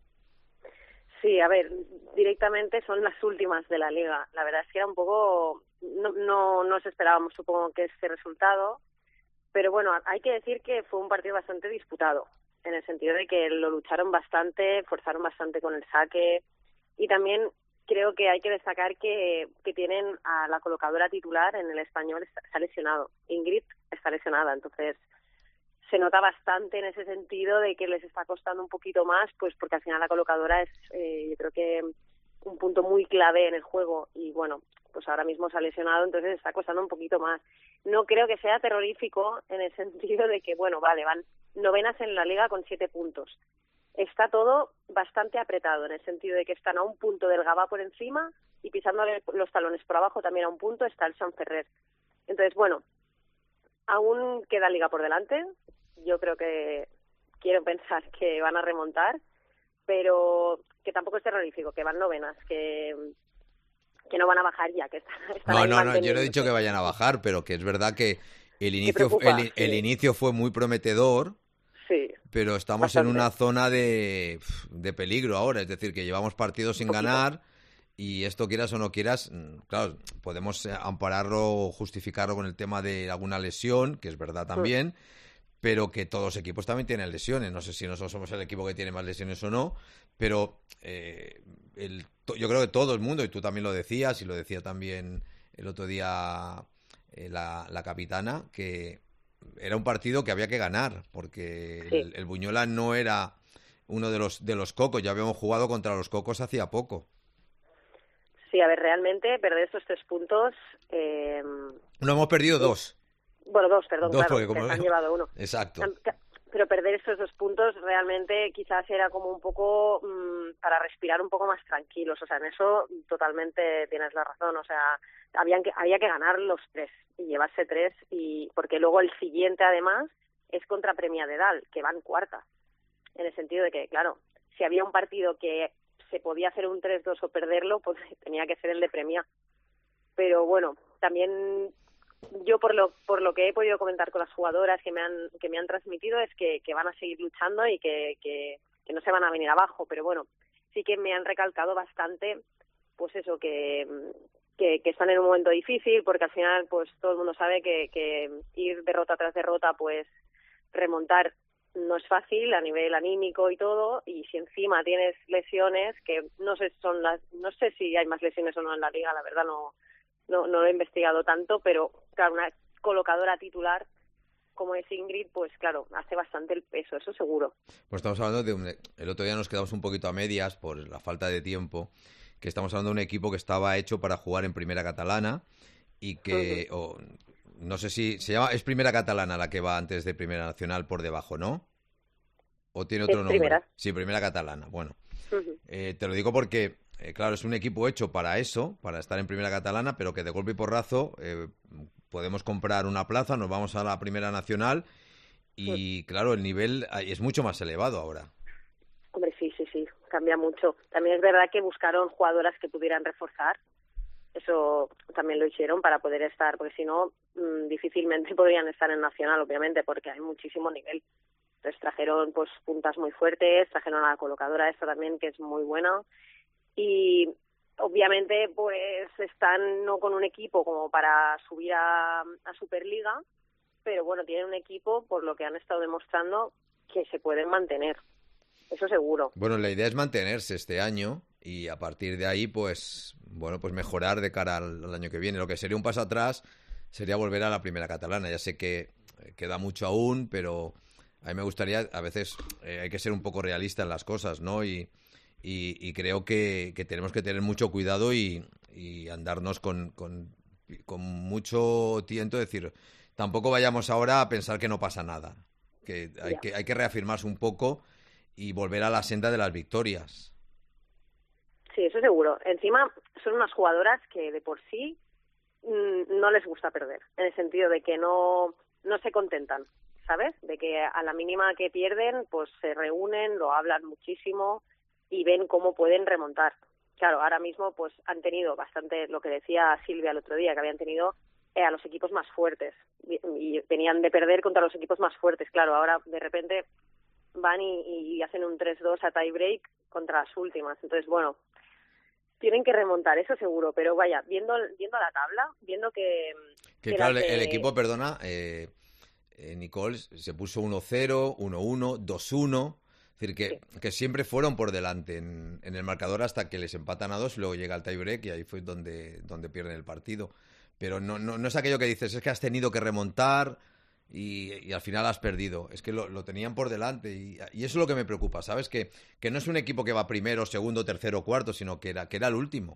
Sí, a ver, directamente son las últimas de la liga. La verdad es que era un poco... No, no nos esperábamos, supongo, que ese resultado, pero bueno, hay que decir que fue un partido bastante disputado, en el sentido de que lo lucharon bastante, forzaron bastante con el saque, y también creo que hay que destacar que, que tienen a la colocadora titular en el Español, está, está lesionado. Ingrid está lesionada, entonces se nota bastante en ese sentido de que les está costando un poquito más, pues porque al final la colocadora es, eh, yo creo que un punto muy clave en el juego y bueno, pues ahora mismo se ha lesionado, entonces está costando un poquito más. No creo que sea terrorífico en el sentido de que, bueno, vale, van novenas en la liga con siete puntos. Está todo bastante apretado en el sentido de que están a un punto del Gavà por encima y pisándole los talones por abajo también a un punto está el Sant Ferrer. Entonces, bueno, aún queda liga por delante. Yo creo que quiero pensar que van a remontar, pero que tampoco es terrorífico, que van novenas, que, que no van a bajar ya, que están, están No, ahí no, no, yo no he dicho que vayan a bajar, pero que es verdad que el inicio, preocupa, el, el sí. inicio fue muy prometedor, sí, pero estamos bastante. en una zona de, de peligro ahora, es decir, que llevamos partidos sin ganar y esto quieras o no quieras, claro, podemos ampararlo o justificarlo con el tema de alguna lesión, que es verdad también, mm. pero que todos los equipos también tienen lesiones. No sé si nosotros somos el equipo que tiene más lesiones o no, pero eh, el, yo creo que todo el mundo, y tú también lo decías, y lo decía también el otro día eh, la, la capitana, que era un partido que había que ganar, porque sí. el, el Buñola no era uno de los, de los cocos, ya habíamos jugado contra los cocos hacía poco. Sí, a ver, realmente perder estos tres puntos... Eh... No, hemos perdido sí. dos. Bueno, dos, perdón, dos, claro, como... que han llevado uno. Exacto. Pero perder estos dos puntos realmente quizás era como un poco mmm, para respirar un poco más tranquilos. O sea, en eso totalmente tienes la razón. O sea, habían que, había que ganar los tres y llevarse tres, y porque luego el siguiente, además, es contra Premia de Dalt, que van cuarta. En el sentido de que, claro, si había un partido que se podía hacer un tres dos o perderlo, pues tenía que ser el de Premia. Pero bueno, también... Yo por lo por lo que he podido comentar con las jugadoras que me han que me han transmitido es que, que van a seguir luchando y que, que, que no se van a venir abajo, pero bueno, sí que me han recalcado bastante pues eso, que, que, que están en un momento difícil, porque al final pues todo el mundo sabe que, que ir derrota tras derrota, pues remontar no es fácil a nivel anímico y todo, y si encima tienes lesiones, que no sé son las no sé si hay más lesiones o no en la liga, la verdad no No, no lo he investigado tanto, pero claro, una colocadora titular como es Ingrid, pues claro, hace bastante el peso, eso seguro. Pues estamos hablando de un... El otro día nos quedamos un poquito a medias por la falta de tiempo, que estamos hablando de un equipo que estaba hecho para jugar en Primera Catalana y que... Uh-huh. o, no sé si... se llama Es Primera Catalana la que va antes de Primera Nacional por debajo, ¿no? ¿O tiene otro es nombre? Primera. Sí, Primera Catalana, bueno. Uh-huh. Eh, te lo digo porque... Eh, claro, es un equipo hecho para eso, para estar en Primera Catalana, pero que de golpe y porrazo eh, podemos comprar una plaza, nos vamos a la Primera Nacional y, sí. claro, el nivel es mucho más elevado ahora. Hombre, sí, sí, sí, cambia mucho. También es verdad que buscaron jugadoras que pudieran reforzar, eso también lo hicieron para poder estar, porque si no, mmm, difícilmente podrían estar en Nacional, obviamente, porque hay muchísimo nivel. Entonces trajeron pues puntas muy fuertes, trajeron a la colocadora esta también, que es muy buena. Y obviamente pues están no con un equipo como para subir a, a Superliga, pero bueno, tienen un equipo, por lo que han estado demostrando, que se pueden mantener, eso seguro. Bueno, la idea es mantenerse este año y a partir de ahí pues bueno pues mejorar de cara al, al año que viene. Lo que sería un paso atrás sería volver a la Primera Catalana. Ya sé que queda mucho aún, pero a mí me gustaría, a veces eh, hay que ser un poco realista en las cosas, ¿no? Y Y, y creo que, que tenemos que tener mucho cuidado y, y andarnos con, con, con mucho tiento. Es decir, tampoco vayamos ahora a pensar que no pasa nada. Que hay, que hay que reafirmarse un poco y volver a la senda de las victorias. Sí, eso seguro. Encima son unas jugadoras que de por sí mmm, no les gusta perder. En el sentido de que no, no se contentan, ¿sabes? De que a la mínima que pierden, pues se reúnen, lo hablan muchísimo y ven cómo pueden remontar. Claro, ahora mismo pues han tenido bastante, lo que decía Silvia el otro día, que habían tenido eh, a los equipos más fuertes y, y tenían de perder contra los equipos más fuertes. Claro, ahora de repente van y, y hacen un tres dos a tie-break contra las últimas. Entonces, bueno, tienen que remontar, eso seguro, pero vaya, viendo viendo la tabla, viendo que... Que, que claro, que... el equipo, perdona, eh, eh, Nicole, se puso uno cero, uno uno, dos uno... Es decir, que, sí. que siempre fueron por delante en, en el marcador hasta que les empatan a dos y luego llega el tie-break y ahí fue donde, donde pierden el partido. Pero no, no, no es aquello que dices, es que has tenido que remontar y, y al final has perdido. Es que lo, lo tenían por delante y, y eso es lo que me preocupa, ¿sabes? Que, que no es un equipo que va primero, segundo, tercero, cuarto, sino que era, que era el último.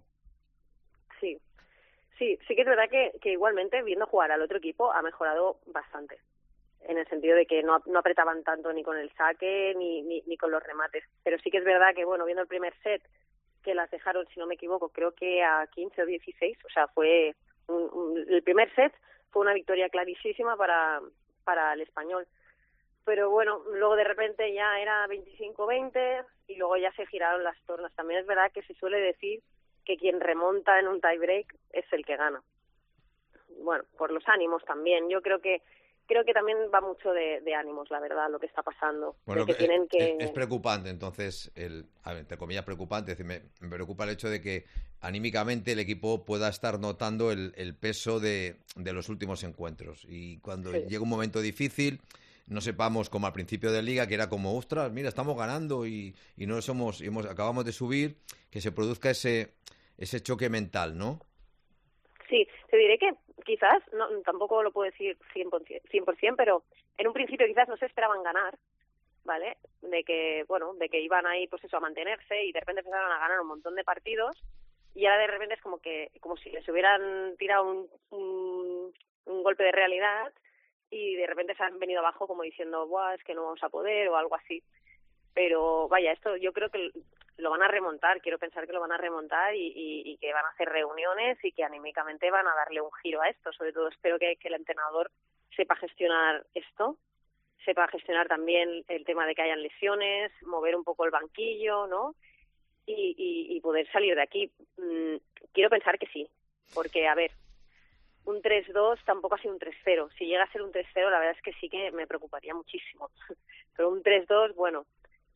Sí, sí, sí que es verdad que, que igualmente viendo jugar al otro equipo ha mejorado bastante. En el sentido de que no, no apretaban tanto ni con el saque ni, ni, ni con los remates. Pero sí que es verdad que, bueno, viendo el primer set, que las dejaron, si no me equivoco, creo que a quince o dieciséis, o sea, fue un, un, el primer set fue una victoria clarísima para, para el Español. Pero bueno, luego de repente ya era veinticinco veinte y luego ya se giraron las tornas. También es verdad que se suele decir que quien remonta en un tiebreak es el que gana. Bueno, por los ánimos también. Yo creo que Creo que también va mucho de, de ánimos, la verdad, lo que está pasando. Bueno, de que es, tienen que... es, es preocupante, entonces, el, a ver, entre comillas preocupante, es decir, me, me preocupa el hecho de que anímicamente el equipo pueda estar notando el, el peso de, de los últimos encuentros. Y cuando sí. llega un momento difícil, no sepamos, como al principio de Liga, que era como, ostras, mira, estamos ganando y, y no somos, y hemos, acabamos de subir, que se produzca ese, ese choque mental, ¿no? Sí, te diré que quizás, no, tampoco lo puedo decir cien por ciento, pero en un principio quizás no se esperaban ganar, ¿vale? De que, bueno, de que iban ahí, pues eso, a mantenerse y de repente empezaron a ganar un montón de partidos y ahora de repente es como que, como si les hubieran tirado un, un, un golpe de realidad y de repente se han venido abajo como diciendo, buah, es que no vamos a poder o algo así. Pero vaya, esto yo creo que lo van a remontar, quiero pensar que lo van a remontar y, y, y que van a hacer reuniones y que anímicamente van a darle un giro a esto. Sobre todo espero que, que el entrenador sepa gestionar esto, sepa gestionar también el tema de que hayan lesiones, mover un poco el banquillo, ¿no? Y, y, y poder salir de aquí. Mm, quiero pensar que sí, porque, a ver, un tres dos tampoco ha sido un tres cero. Si llega a ser un tres cero, la verdad es que sí que me preocuparía muchísimo. Pero un tres dos, bueno...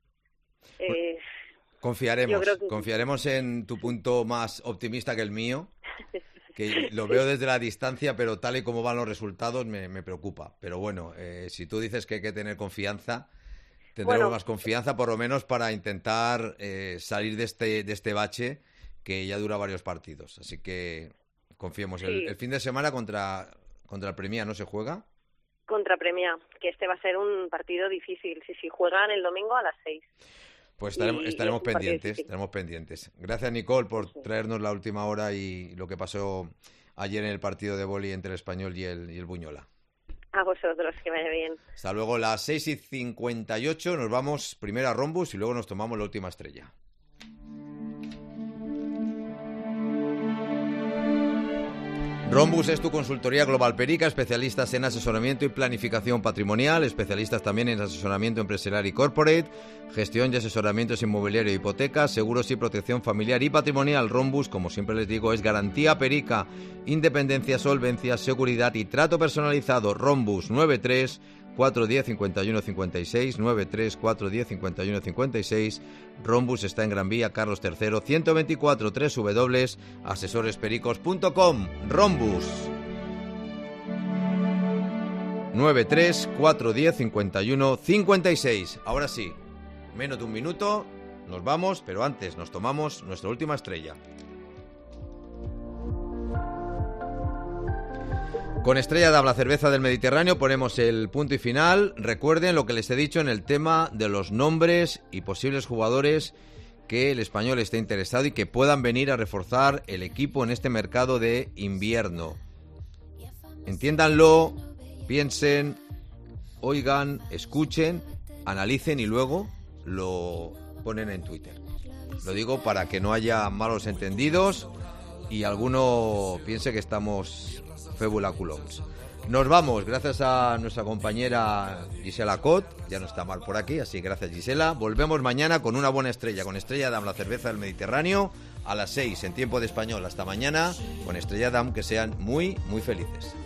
Eh, Confiaremos, que... confiaremos en tu punto más optimista que el mío, que lo veo desde la distancia, pero tal y como van los resultados me, me preocupa. Pero bueno, eh, si tú dices que hay que tener confianza, tendremos bueno, más confianza por lo menos para intentar eh, salir de este, de este bache que ya dura varios partidos. Así que confiemos. Sí. El, el fin de semana contra, contra el Premià, ¿no se juega? Contra Premià, que este va a ser un partido difícil. Si, si juegan el domingo a las seis. Pues estaremos, estaremos pendientes, estaremos pendientes. Gracias, Nicole, por sí. traernos la última hora y lo que pasó ayer en el partido de vóley entre el Español y el, y el Buñola. A vosotros, que vaya bien. Hasta luego, las seis y cincuenta y ocho, nos vamos primero a Rhombus y luego nos tomamos la última estrella. Rhombus es tu consultoría global Perica, especialistas en asesoramiento y planificación patrimonial, especialistas también en asesoramiento empresarial y corporate, gestión y asesoramientos inmobiliario e hipotecas, seguros y protección familiar y patrimonial. Rhombus, como siempre les digo, es garantía Perica, independencia, solvencia, seguridad y trato personalizado. Rhombus nueve tres cuatro uno cero cincuenta y uno cincuenta y seis, nueve tres cuatro uno cero cincuenta y uno cincuenta y seis. Rhombus está en Gran Vía, Carlos tercero, ciento veinticuatro, doble u doble u doble u punto asesores pericos punto com. Rhombus nueve tres cuatro uno cero cincuenta y uno cincuenta y seis. Ahora sí, menos de un minuto, nos vamos, pero antes nos tomamos nuestra última estrella. Con Estrella Damm, la cerveza del Mediterráneo, ponemos el punto y final. Recuerden lo que les he dicho en el tema de los nombres y posibles jugadores que el Español esté interesado y que puedan venir a reforzar el equipo en este mercado de invierno. Entiéndanlo, piensen, oigan, escuchen, analicen y luego lo ponen en Twitter. Lo digo para que no haya malos entendidos y alguno piense que estamos fébula culons. Nos vamos, gracias a nuestra compañera Gisela Cot, ya no está mal por aquí, así gracias Gisela. Volvemos mañana con una buena estrella, con Estrella Damm, la cerveza del Mediterráneo, a las seis en tiempo de español. Hasta mañana con Estrella Damm, que sean muy, muy felices.